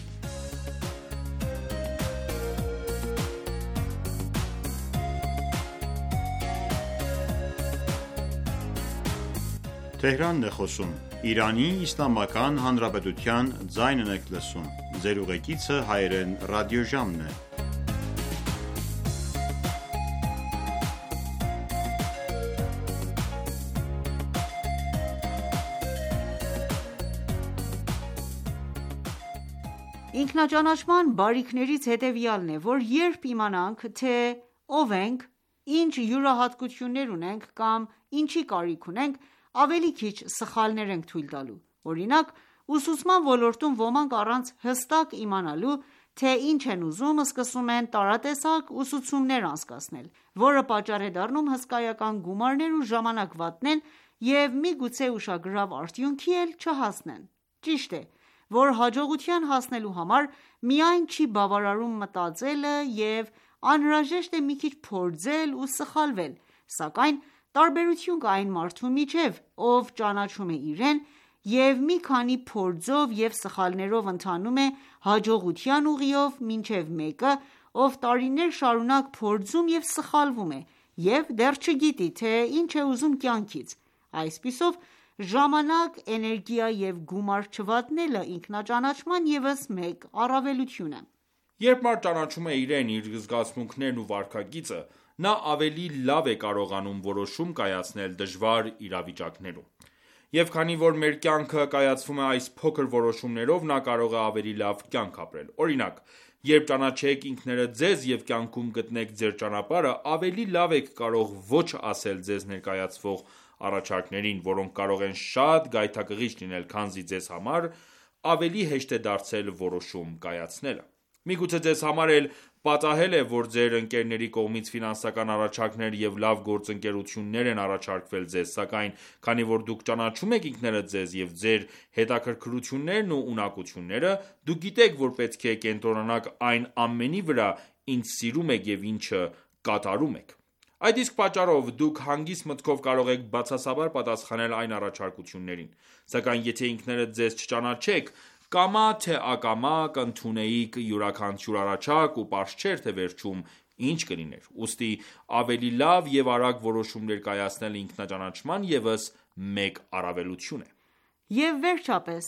Ինքնաճանաչման բարիքներից հետևյալն է, որ երբ իմանանք, թե ով ենք, ինչ յուրահատկություններ ունենք կամ ինչի կարիք ունենք, ավելի քիչ սխալներ ենք թույլ տալու։ Օրինակ, ուսուցման ոլորտում ոմանք առանց հստակ իմանալու, թե ինչ են ուզում, սկսում են տարատեսակ ուսուցումներ անցկացնել, որը պատճառ է դառնում հսկայական գումարներ ու ժամանակ վատնեն և միգուցե ուշագրավ արդյունքի էլ չհասնեն։ Ճիշտ է, որ հաջողության հասնելու համար միայն չի բավարարում մտածելը և անհրաժեշտ է մի քիչ փորձել ու սխալվել, սակայն տարբերություն կա այն մարդու միջև, ով ճանաչում է իրեն և մի քանի փորձով և սխալներով ընթանում է հաջողության ուղիով, մինչև մեկը, ով տարիներ շարունակ փորձում և սխալվում է և դեռ չգիտի, թե ինչ է ուզում կյանքից։ Այսպիսով, ժամանակ, էներգիա և գումար չվատնելը ինքնաճանաչման ևս մեկ առավելություն է։ Երբ մարդ ճանաչում է իրեն, իր զգացմունքներն ու վարքագիծը, նա ավելի լավ է կարողանում որոշում կայացնել դժվար իրավիճակներում։ Եվ քանի որ մեր կյանքը կայացվում է այս փոքր որոշումներով, նա կարող է ավելի լավ կյանք ապրել։ Օրինակ, երբ ճանաչեք ինքներդ ձեզ և կյանքում գտնեք ձեր ճանապարհը, ավելի լավ եք կարող ոչ ասել ձեզ ներկայացվող առաջարկներին, որոնք կարող են շատ գայթակղիչ լինել, քանզի ձեզ համար ավելի հեշտ է դարձել որոշում կայացնելը։ Միգուցե ձեզ համար էլ պատահել է, որ ձեր ընկերների կողմից ֆինանսական առաջարկներ և լավ գործընկերություններ են առաջարկվել ձեզ, սակայն քանի որ դուք ճանաչում եք ինքներդ ձեզ և ձեր հետաքրքրություններն ու ունակությունները, դուք գիտեք, որ պետք է կենտրոնանաք այն ամենի վրա, ինչ սիրում եք և ինչը կատարում եք։ Այդ իսկ պատճառով դուք հանգիստ մտքով կարող եք բացասաբար պատասխանել այն առաջարկություններին։ Սակայն եթե ինքներդ ձեզ չճանաչեք, կամա թե ակամա կընդունեիք յուրաքանչյուր առաջարկ ու պարզ չէր, թե վերջում ինչ կլիներ։ Ուստի ավելի լավ և արագ որոշումներ կայացնելը ինքնաճանաչման ևս մեկ առավելություն է։ Եվ վերջապես,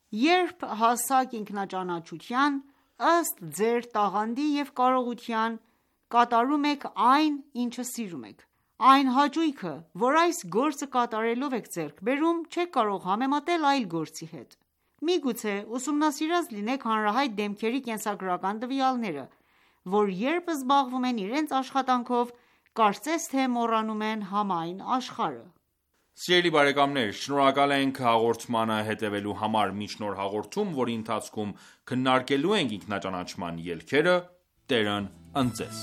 երբ հասաք ինքնաճանաչության, ըստ ձեր տաղանդի և կարողության, կատարում եք այն, ինչը սիրում եք։ Այն հաճույքը, որ այս գործը կատարելով եք ձեռք բերում, չեք կարող համեմատել այլ գործի հետ։ Միգուցե ուսումնասիրած լինեք հանրահայտ դեմքերի կենսագրական տվյալները, որ երբ զբաղվում են իրենց աշխատանքով, կարծես թե մոռանում են համայն աշխարհը։ Սիրելի բարեկամներ, շնորհակալ ենք հաղորդմանը հետևելու համար։ Մինչ նոր հաղորդում, որի ընթացքում քննարկելու ենք ինքնաճանաչման ելքերը, Տերն ընձեզ։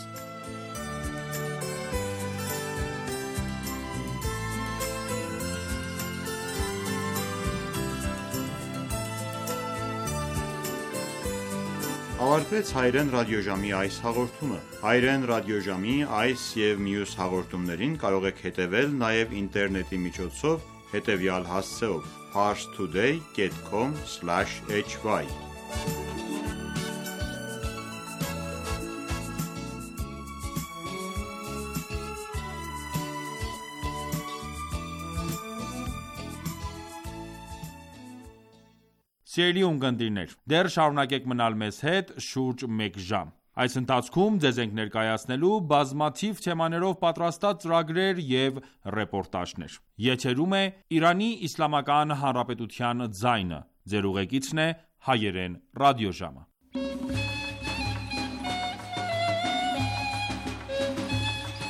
Ավարտվեց հայրեն ռադիոժամի այս հաղորդումը։ Հայրեն ռադիոժամի այս և մյուս հաղորդումներին կարող եք հետևել նաև ինտերնետի միջոցով հետևյալ հասցեով՝ parstoday dot com slash h y Սիրելի ունկնդիրներ, դեռ շարունակեք մնալ մեզ հետ շուրջ մեկ ժամ։ Այս ընթացքում ձեզ ենք ներկայացնելու բազմաթիվ թեմաներով պատրաստած ծրագրեր և ռեպորտաժներ։ Եթերում է Իրանի Իսլամական Հանրապետության ձայնը։ Ձեր ուղեկիցն է Հայերեն ռադիոժամը։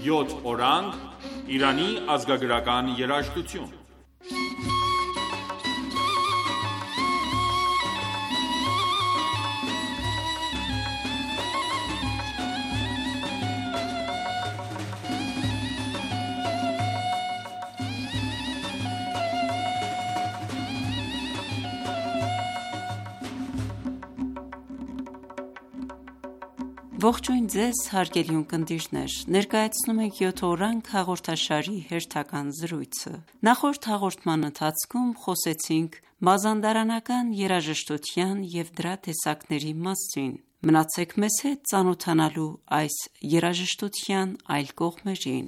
Յոթ օրանգ Իրանի ազգագրական երաժշտություն։ Ողջույն ձեզ հարգելի ունկնդիրներ, ներկայացնում ենք յոթ օրանգ հաղորդաշարի հերթական զրույցը։ Նախորդ հաղորդման ընթացքում խոսեցինք մազանդարանական երաժշտության և դրա տեսակների մասին։ Մնացեք մեզ հետ ծանոթանալու այս երաժշտության այլ կողմերին։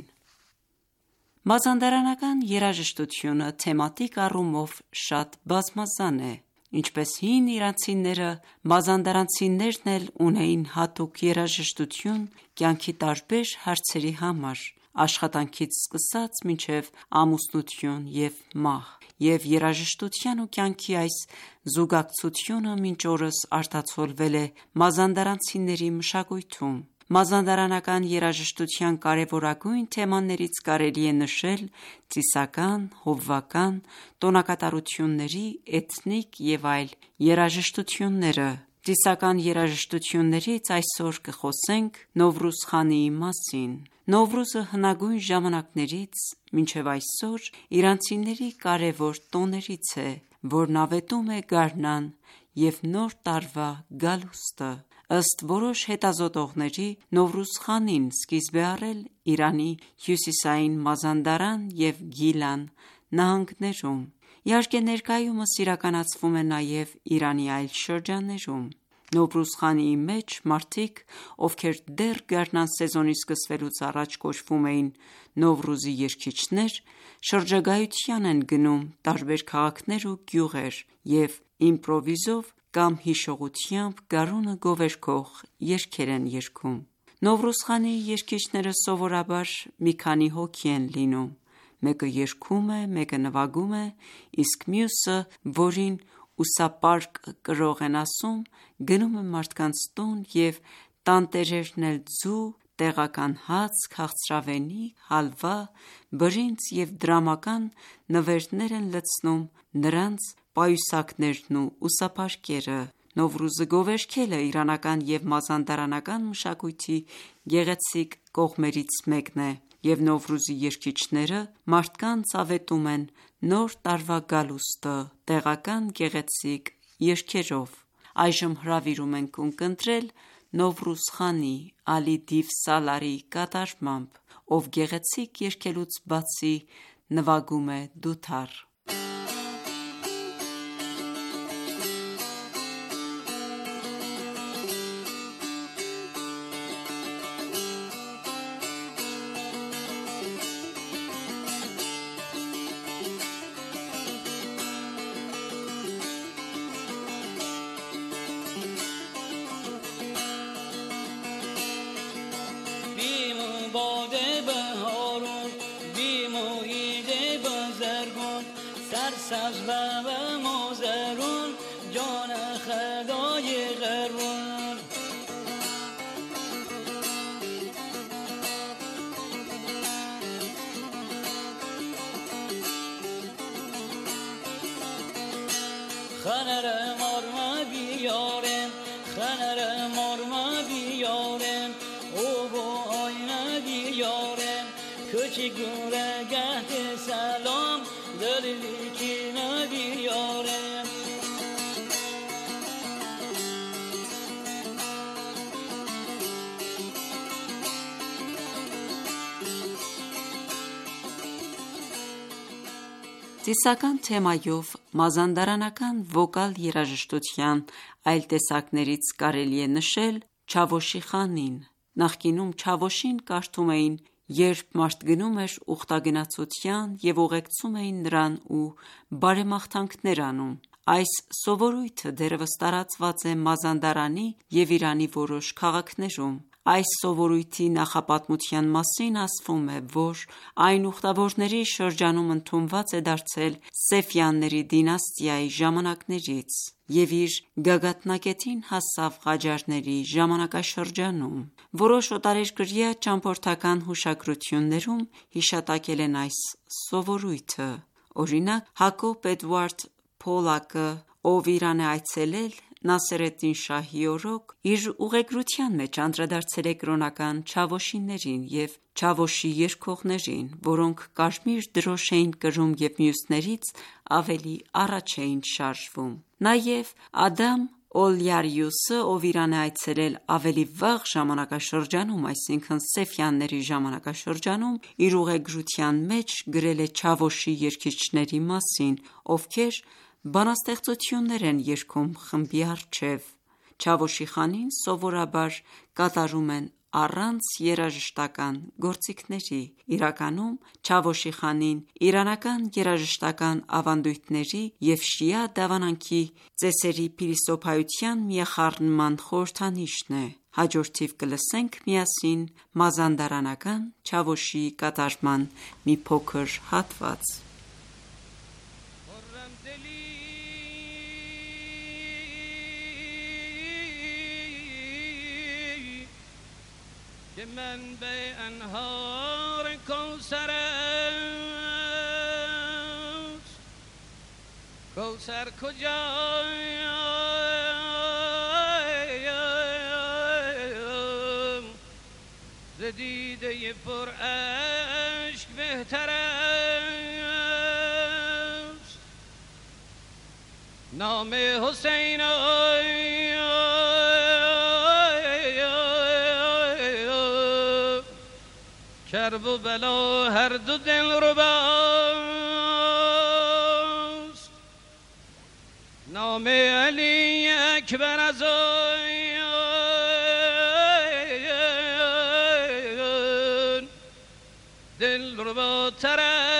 Մազանդարանական երաժշտությունը թեմատիկ առումով շատ բազմազան է։ Ինչպես հին իրանցիները, մազանդարանցիներն էլ ունեին հատուկ երաժշտություն կյանքի տարբեր հարցերի համար, աշխատանքից սկսած մինչև ամուսնություն և մահ, և երաժշտության ու կյանքի այս զուգակցությունը մինչ օրս արտացոլվել է մազանդարանցիների մշակույթում։ Մազանդարանական երաժշտության կարևորագույն թեմաներից կարելի է նշել ծիսական, հովվական, տոնակատարությունների, էթնիկ և այլ երաժշտությունները։ Ծիսական երաժշտություններից այսօր կխոսենք Նովրուզ խանիի մասին։ Նովրուզը հնագույն ժամանակներից մինչև այսօր իրանցիների կարևոր տոներից է, որն ավետում է գարնան և նոր տարվա գալուստը։ Ըստ որոշ հետազոտողների, Նովրուզ խանին սկիզբ է առել Իրանի հյուսիսային Մազանդարան և Գիլան նահանգներում։ Իհարկե, ներկայումս իրականացվում է նաև Իրանի այլ շրջաններում։ Նովրուզ խանիի մեջ մարդիկ, ովքեր դեռ գարնան սեզոնի սկսվելուց առաջ կոչվում էին Նովրուզի երգիչներ, շրջագայության են գնում տարբեր քաղաքներ ու գյուղեր և իմպրովիզով կամ հիշողությամբ գարունը գովերգող երգեր են երգում։ Նովրուզ խանիի երգիչները սովորաբար մի քանի հոգի են լինում։ Մեկը երգում է, մեկը նվագում է, իսկ մյուսը, որին ուսապարկ կրող են ասում, գնում է մարդկանց տուն և տանտերերն էլ ձու, տեղական հաց, քաղցրավենիք, հալվա, բրինձ և դրամական նվերներ են լցնում նրանց պայուսակներն ու ուսապարկերը։ Նովրուզը գովերգելը իրանական և մազանդարանական մշակույթի գեղեցիկ կողմերից մեկն է, և Նովրուզի երգիչները մարդկանց ավետում են նոր տարվա գալուստը տեղական գեղեցիկ երգերով։ Այժմ հրավիրում ենք ունկնդրել Նովրուզ խանի Ալի Դիվ Սալարի կատարմամբ, ով գեղեցիկ երգելուց բացի նվագում է դութար։ Ծիսական թեմայով մազանդարանական վոկալ երաժշտության այլ տեսակներից կարելի է նշել Չավոշի խանին։ Նախկինում Չավոշին կարդում էին, երբ մարդ գնում էր ուխտագնացության և ուղեկցում էին նրան ու բարեմաղթանքներ անում։ Այս սովորույթը դեռևս տարածված է Մազանդարանի և Իրանի որոշ քաղաքներում։ Այս սովորույթի նախապատմության մասին ասվում է, որ այն ուխտավորների շրջանում ընդունված է դարձել Սեֆյանների դինաստիայի ժամանակներից և իր գագաթնակետին հասավ Ղաջարների ժամանակաշրջանում։ Որոշ օտարերկրյա ճամփորդական հուշագրություններում հիշատակել են այս սովորույթը։ Օրինակ, Հակոբ Էդվարդ Փոլակը, ով Իրան է այցելել Նասերեդդին շահի օրոք, իր ուղեգրության մեջ անդրադարձել է կրոնական չավոշիներին և չավոշի երգողներին, որոնք կարմիր դրոշ էին կրում և մյուսներից ավելի առաջ էին շարժվում։ Նաև Ադամ Օլյարիուսը, ով Իրան է այցելել ավելի վաղ ժամանակաշրջանում, այսինքն Սեֆյանների ժամանակաշրջանում, իր ուղեգրության մեջ գրել է չավոշի երգիչների մասին, ովքեր բանաստեղծություններ են երգում խմբի առջև։ Չավոշի խանին սովորաբար կատարում են առանց երաժշտական գործիքների։ Իրականում Չավոշի խանին իրանական երաժշտական ավանդույթների և շիա դավանանքի ծեսերի փիլիսոփայության միախառնման խորհրդանիշն է։ Հաջորդիվ կլսենք միասին մազանդարանական չավոշի կատարման մի փոքր հատված։ منبع انهار کوثر است کوثر کجاست ز دیده پر اشک بهتر است نام حسین کرب و بلا هر دو دل رباست نام علی اکبر از آن دل رباتر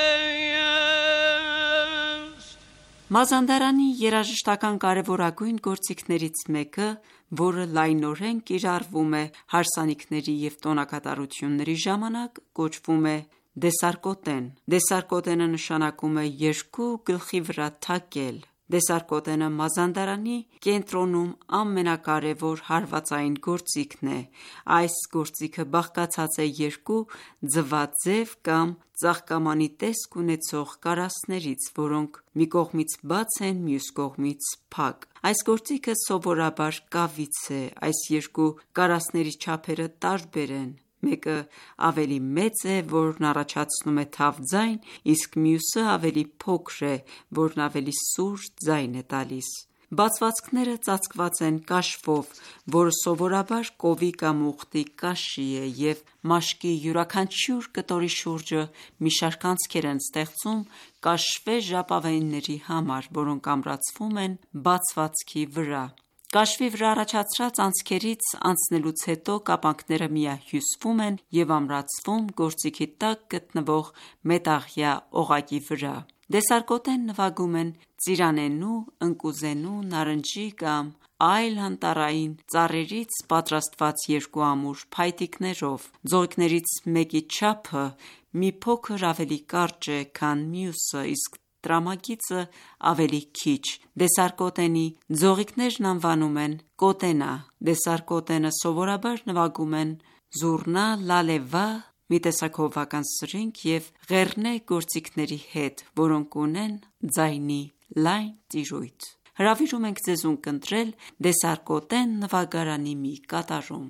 است։ Մազանդարանի երաժշտական կարևորագույն գործիքներից մեկը, որը լայնորեն կիրառվում է հարսանիքների և տոնակատարությունների ժամանակ, կոչվում է դեսարկոտեն։ Դեսարկոտենը նշանակում է երկու գլխի վրա թակել։ Դեսարկոտենը Մազանդարանի կենտրոնում ամենակարևոր հարվածային գործիքն է։ Այս գործիքը բաղկացած է երկու ձվաձև կամ ծաղկամանի տեսք ունեցող կարասներից, որոնք մի կողմից բաց են, մյուս կողմից փակ։ Այս գործիքը սովորաբար կավից է։ Այս երկու կարասների չափերը տարբեր են։ Մեկը ավելի մեծ է, որն առաջացնում է թավ ձայն, իսկ մյուսը ավելի փոքր է, որն ավելի սուր ձայն է տալիս։ Բացվածքները ծածկված են կաշվով, որը սովորաբար կովի կամ ուղտի կաշի է, և մաշկի յուրաքանչյուր կտորի շուրջը մի շարք անցքեր են ստեղծում կաշվե ժապավենների համար, որոնք ամրացվում են բացվածքի վրա։ Կաշվի վրա առաջացրած անցքերից անցնելուց հետո կապանքները միահյուսվում են և ամրացվում գործիքի տակ գտնվող մետաղյա օղակի վրա։ Դեսարկոտեն նվագում են ծիրանենու, ընկուզենու, նարնջի կամ այլ անտառային ծառերից պատրաստված երկու ամուր փայտիկներով։ Ձողիկներից մեկի չափը մի փոքր ավելի կարճ է, քան մյուսը, իսկ տրամագիծը ավելի քիչ։ Դեսարկոտենի ձողիկներն անվանում են կոտենա։ Դեսարկոտենը սովորաբար նվագում են զուռնա, լալեվա, մի տեսակ հովվական սրինգ և ղեռնե գործիքների հետ, որոնք ունեն ձայնի լայն տիրույթ։ Հրավիրում ենք ձեզ ունկնդրել դեսարկոտեն նվագարանի մի կատարում։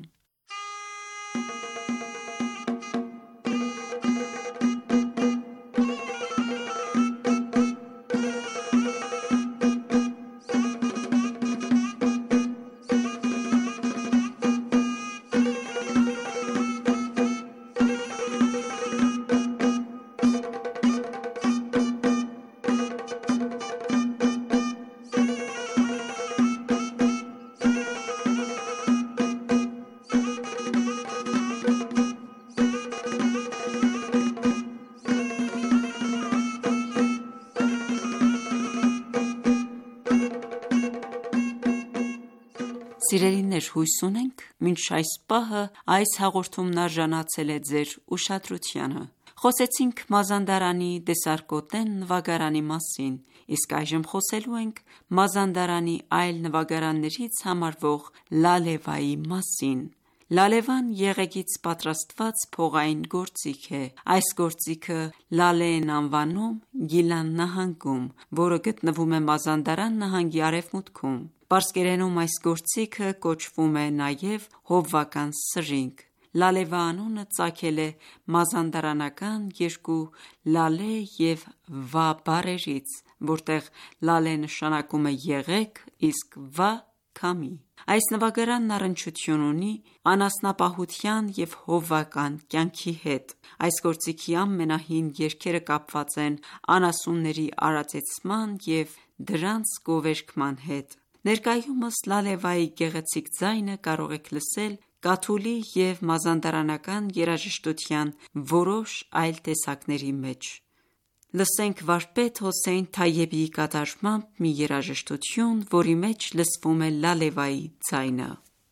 Սիրելիներ, հույս ունենք, մինչ այս պահը այս հաղորդումն արժանացել է ձեր ուշադրությանը։ Խոսեցինք Մազանդարանի Դեսարկոտեն նվագարանի մասին, իսկ այժմ խոսելու ենք Մազանդարանի այլ նվագարաններից համարվող Լալևայի մասին։ Լալևան եղեգից պատրաստված փողային գործիք է։ Այս գործիքը լալե են անվանում Գիլան նահանգում, որը գտնվում է Մազանդարան նահանգի արևմուտքում։ Պարսկերենում այս գործիքը կոչվում է նաև հովվական սրինգ։ Լալևա անունը ծագել է մազանդարանական երկու լալե և վա բառերից, որտեղ լալե նշանակում է եղեք, իսկ վա քամի։ Այս նվագարանն առնչություն ունի անասնապահության և հովվական կյանքի հետ։ Այս գործիքի ամենահին երգերը կապված են անասունների արածեցման և դրանց գովերգման հետ։ Ներկայումս Լալևայի գեղեցիկ ձայնը կարող եք լսել կաթուլի և մազանդարանական երաժշտության որոշ այլ տեսակների մեջ։ Լսենք վարպետ Հոսեյն Թայեբիի կատարմամբ մի երաժշտություն, որի մեջ լսվում է Լալևայի ձայնը։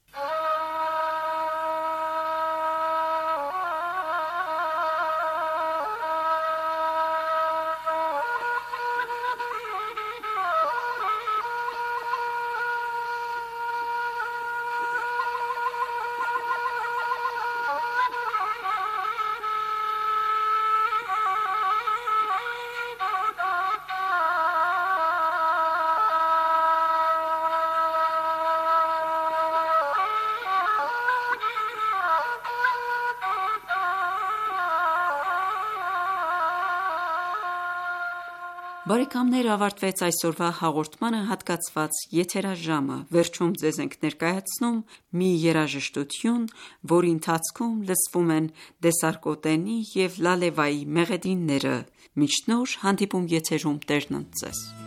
Բարեկամներ, ավարտվեց այսօրվա հաղորդմանը հատկացված եթերաժամը։ Վերջում ձեզ ենք ներկայացնում մի երաժշտություն, որի ընթացքում լսվում են Դեսարկոտենի և Լալևայի մեղեդիները։ Մինչ նոր հանդիպում եթերում Տերն ընդ ձեզ։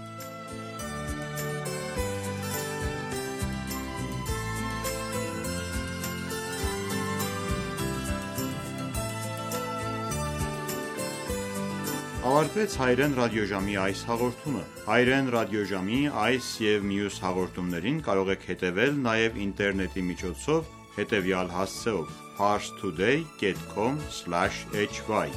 Ավարտվեց հայրեն ռադիոժամի այս հաղորդումը։ Հայրեն ռադիոժամի այս և մյուս հաղորդումներին կարող եք հետևել նաև ինտերնետի միջոցով հետևյալ հասցեով՝ parstoday dot com slash h y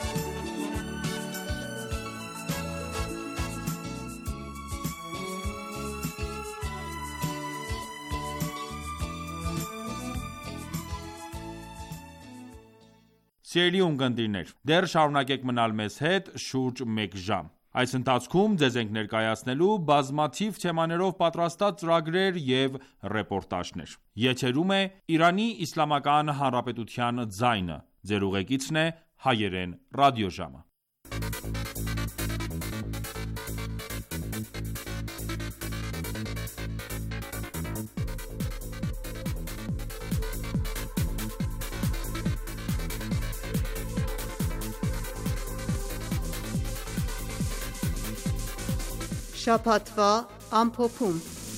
Սիրելի ունկնդիրներ, դեռ շարունակեք մնալ մեզ հետ շուրջ մեկ ժամ։ Այս ընթացքում ձեզ ենք ներկայացնելու բազմաթիվ թեմաներով պատրաստած ծրագրեր և ռեպորտաժներ։ Եթերում է Իրանի Իսլամական Հանրապետության ձայնը։ Ձեր ուղեկիցն է հայերեն ռադիոժամը։ Շաբաթվա ամփոփում։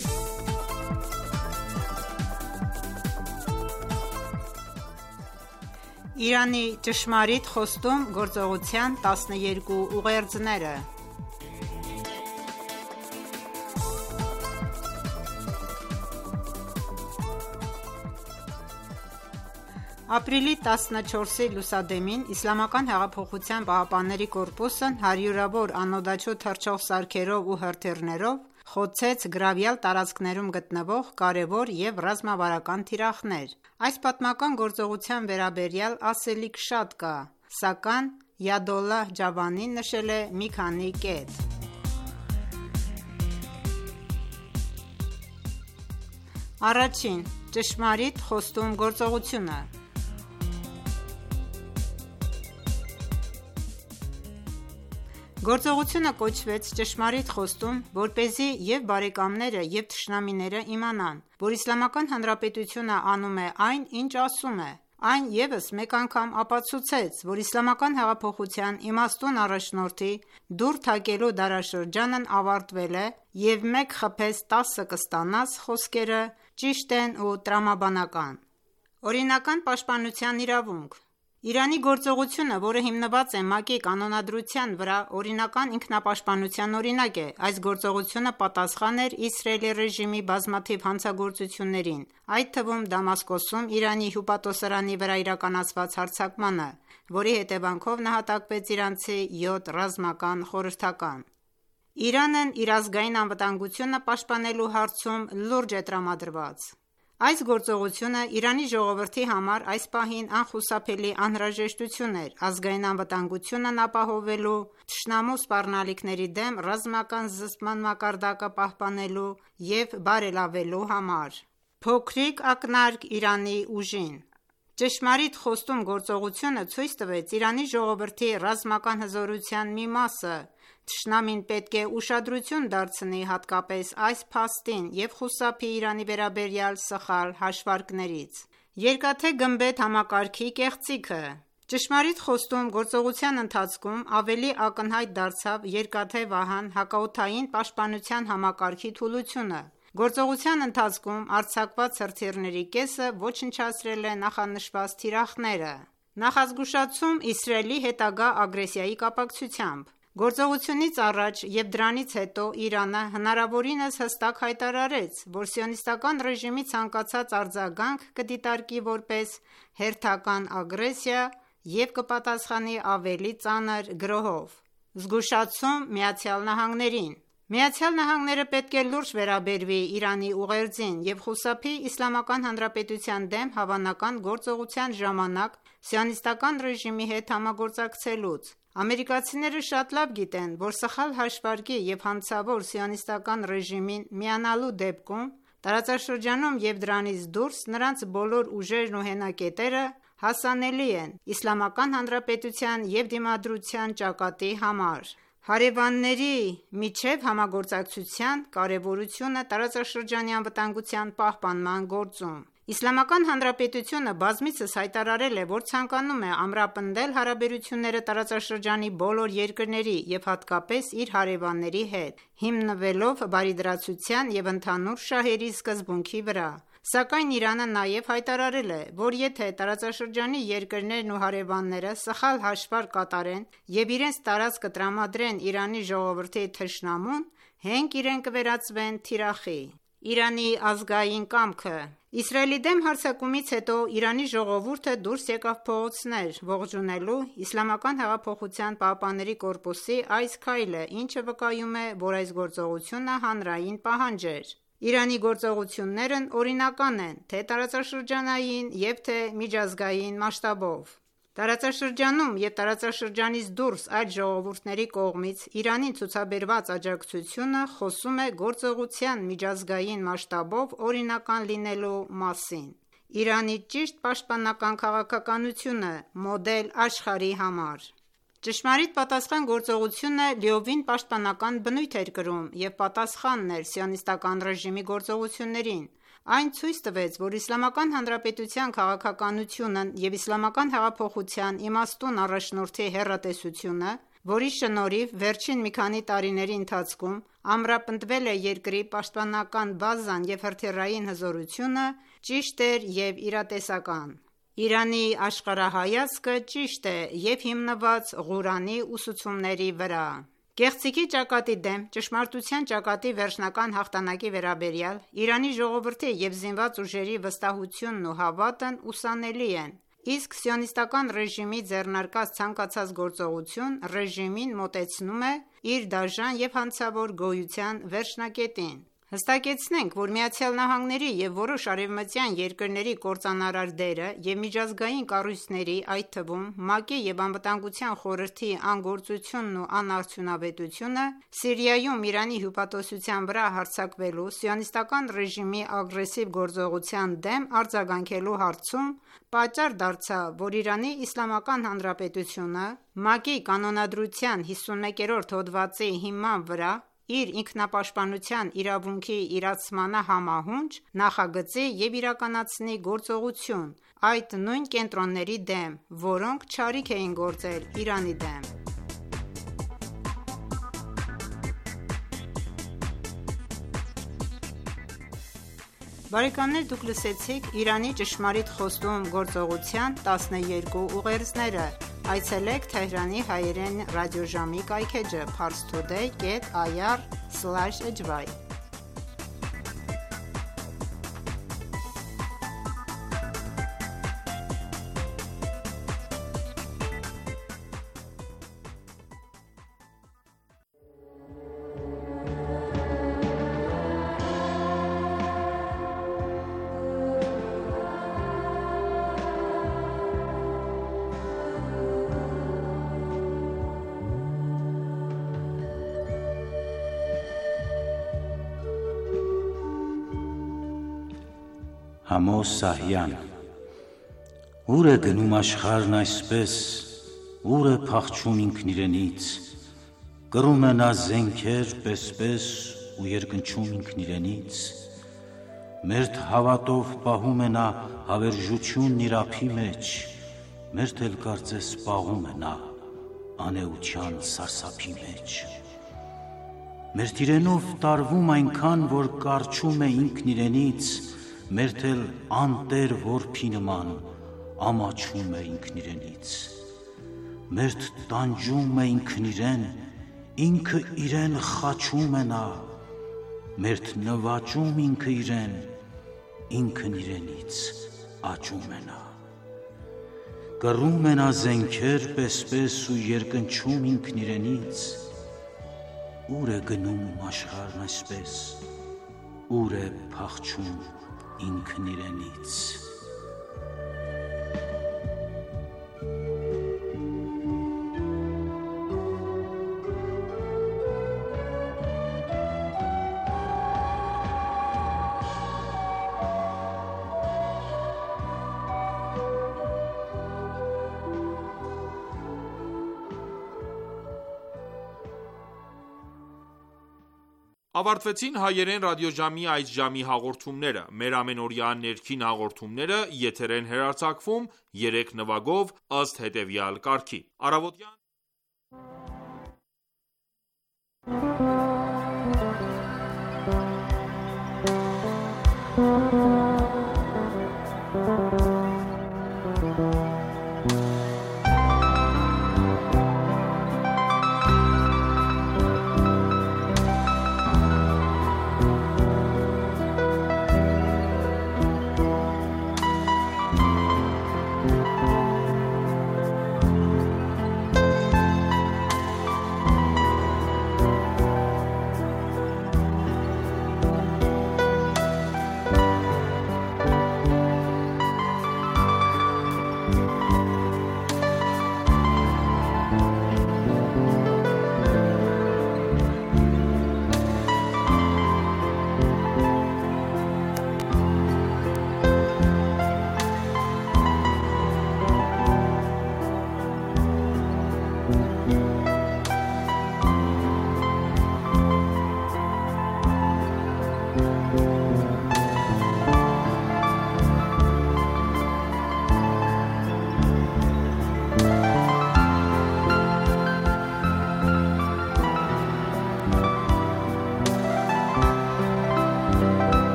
Իրանի ճշմարիտ խոստում գործողության տասներկու ուղերձները։ Ապրիլի տասնչորսի լուսադեմին Իսլամական հեղափոխության պահապանների կորպուսն հարյուրավոր անօդաչու թռչող սարքերով ու հրթիռներով խոցեց գրավյալ տարածքներում գտնվող կարևոր և ռազմավարական թիրախներ։ Այս պատմական գործողության վերաբերյալ ասելիք շատ կա, սակայն Յադոլլահ Ջավանին նշել է մի քանի կետ։ Առաջին՝ ճշմարիտ խոստում գործողությունը։ Գործողությունը կոչվեց ճշմարիտ խոստում, որպեսզի և բարեկամները, և թշնամիները իմանան, որ Իսլամական Հանրապետությունը անում է այն, ինչ ասում է։ Այն ևս մեկ անգամ ապացուցեց, որ Իսլամական հեղափոխության իմաստուն առաջնորդի դուռ թակելու դարաշրջանն ավարտվել է, և մեկ խփես տասը կստանաս խոսքերը ճիշտ են ու տրամաբանական։ Օրինական պաշտպանության իրավունք։ Իրանի գործողությունը, որը հիմնված է ՄԱԿ-ի կանոնադրության վրա, օրինական ինքնապաշտպանության օրինակ է։ Այս գործողությունը պատասխան էր Իսրայելի ռեժիմի բազմաթիվ հանցագործություններին, այդ թվում Դամասկոսում Իրանի հյուպատոսարանի վրա իրականացված հարձակմանը, որի հետևանքով նահատակվեց իրանցի յոթ ռազմական խորհրդական։ Իրանն իր ազգային անվտանգությունը պաշտպանելու հարցում լուրջ է տրամադրված։ Այս գործողությունը Իրանի ժողովրդի համար այս պահին անխուսափելի անհրաժեշտություն էր ազգային անվտանգությունն ապահովելու, թշնամու սպառնալիքների դեմ ռազմական զսպման մակարդակը պահպանելու և բարելավելու համար։ Փոքրիկ ակնարկ Իրանի ուժին։ Ճշմարիտ խոստում գործողությունը ցույց տվեց Իրանի ժողովրդի ռազմական հզորության մի մասը, թշնամին պետք է ուշադրություն դարձնի հատկապես այս փաստին և խուսափի Իրանի վերաբերյալ սխալ հաշվարկներից։ Երկաթե գմբեթ համակարգի կեղծիքը։ Ճշմարիտ խոստում գործողության ընթացքում ավելի ակնհայտ դարձավ երկաթե վահան հակաօդային պաշտպանության համակարգի թուլությունը։ Գործողության ընթացքում արձակված հրթիռների կեսը ոչնչացրել է նախանշված թիրախները։ Նախազգուշացում Իսրայելի հետագա ագրեսիայի կապակցությամբ։ Գործողությունից առաջ և դրանից հետո Իրանը հնարավորինս հստակ հայտարարեց, որ սիոնիստական ռեժիմի ցանկացած արձագանք կդիտարկի որպես հերթական ագրեսիա և կպատասխանի ավելի ծանր գրոհով։ Զգուշացում ԱՄՆ-ին։ ԱՄՆ-ը պետք է լուրջ վերաբերվի Իրանի ուղերձին և խուսափի Իսլամական Հանրապետության դեմ հավանական գործողության ժամանակ սիոնիստական ռեժիմի հետ համագործակցելուց։ Ամերիկացիները շատ լավ գիտեն, որ սխալ հաշվարկի և հանցավոր սիոնիստական ռեժիմին միանալու դեպքում տարածաշրջանում և դրանից դուրս նրանց բոլոր ուժերն ու հենակետերը հասանելի են Իսլամական Հանրապետության և Դիմադրության ճակատի համար։ Հարևանների միջև համագործակցության կարևորությունը տարածաշրջանի անվտանգության պահպանման գործում։ Իսլամական Հանրապետությունը բազմիցս հայտարարել է, որ ցանկանում է ամրապնդել հարաբերությունները տարածաշրջանի բոլոր երկրների և հատկապես իր հարևանների հետ, հիմնվելով բարիդրացության և ընդհանուր շահերի սկզբունքի վրա։ Սակայն Իրանը նաև հայտարարել է, որ եթե տարածաշրջանի երկրներն ու հարևանները սխալ հաշվարկ կատարեն և իրենց տարածքը տրամադրեն Իրանի ժողովրդի թշնամուն, հենք իրենք կվերածվեն թիրախի։ Իրանի ազգային կամքը։ Իսրայելի դեմ հարձակումից հետո Իրանի ժողովուրդը դուրս եկավ փողոցներ՝ ողջունելու Իսլամական հեղափոխության պահապանների կորպուսի այս քայլը, ինչը վկայում է, որ այս գործողությունը հանրային պահանջ էր։ Իրանի գործողություններն օրինական են թե տարածաշրջանային և թե միջազգային մասշտաբով։ Տարածաշրջանում և տարածաշրջանից դուրս այլ ժողովուրդների կողմից Իրանին ցուցաբերված աջակցությունը խոսում է գործողության միջազգային մասշտաբով օրինական լինելու մասին։ Իրանի ճիշտ պաշտպանական քաղաքականությունը՝ մոդել աշխարհի համար։ Ճշմարիտ պատասխան գործողությունը լիովին պաշտպանական բնույթ էր կրում և պատասխանն էր սիոնիստական ռեժիմի գործողություններին։ Այն ցույց տվեց, որ Իսլամական Հանրապետության քաղաքականությունն և իսլամական հեղափոխության իմաստուն առաջնորդի հեռատեսությունը, որի շնորհիվ վերջին մի քանի տարիների ընթացքում ամրապնդվել է երկրի պաշտպանական բազան և հրթիռային հզորությունը, ճիշտ էր և իրատեսական։ Իրանի աշխարհայացքը ճիշտ է և հիմնված Ղուրանի ուսուցումների վրա։ Կեղծիքի ճակատի դեմ ճշմարտության ճակատի վերջնական հաղթանակի վերաբերյալ Իրանի ժողովրդի և զինված ուժերի վստահությունն ու հավատն ուսանելի են, իսկ սիոնիստական ռեժիմի ձեռնարկած ցանկացած գործողություն ռեժիմին մոտեցնում է իր դաժան և հանցավոր գոյության վերջնակետին։ Հստակեցնենք, որ ԱՄՆ-ի և որոշ արևմտյան երկրների կործանարար դերը և միջազգային կառույցների, այդ թվում ՄԱԿ-ի և Անվտանգության խորհրդի անգործությունն ու անարդյունավետությունը Սիրիայում Իրանի հյուպատոսության վրա հարձակվելու սիոնիստական ռեժիմի ագրեսիվ գործողության դեմ արձագանքելու հարցում պատճառ դարձավ, որ Իրանի Իսլամական Հանրապետությունը ՄԱԿ-ի կանոնադրության հիսունմեկերորդ հոդվածի հիման վրա իր ինքնապաշտպանության իրավունքի իրացմանը համահունչ նախագծի և իրականացնի գործողություն այդ նույն կենտրոնների դեմ, որոնք չարիք էին գործել Իրանի դեմ։ Բարեկամներ, դուք լսեցիք Իրանի ճշմարիտ խոստում գործողության տասներկու ուղերձները։ Այցելեք Թեհրանի հայերեն ռադիոժամի կայքէջը parstoday dot i r slash h y Համո Սահյան, ուր է գնում աշխարհն այսպես, ուր է փախչում ինքն իրենից, կռում է նա զենքեր պես-պես ու երկնչում ինքն իրենից, մերթ հավատով պահում է նա հավերժությունն իր ափի մեջ, մերթ էլ կարծես պաղում է նա անեության սարսափի մեջ, մերթ իրենով տարվում այնքան, որ կարչում է ինքն իրենից, մերթ էլ անտեր որբի նման ամաչում է ինքն իրենից, մերթ տանջում է ինքն իրեն, ինքը իրեն խաչում է նա, մերթ նվաճում ինքը իրեն, ինքն իրենից աճում է նա, կռում է նա զենքեր պես-պես ու երկնչում ինքն իրենից, ուր է գնում աշխարհն այսպես, ուր է փախչում ինքն իրենից։ Ավարտվեցին հայերեն ռադիոժամի այս ժամի հաղորդումները։ Մեր ամենօրյա ներքին հաղորդումները եթեր են հեռարձակվում երեք նվագով ըստ հետևյալ կարգի։ Առավոտյան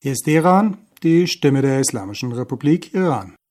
Hier ist Iran, die Stimme der Islamischen Republik Iran.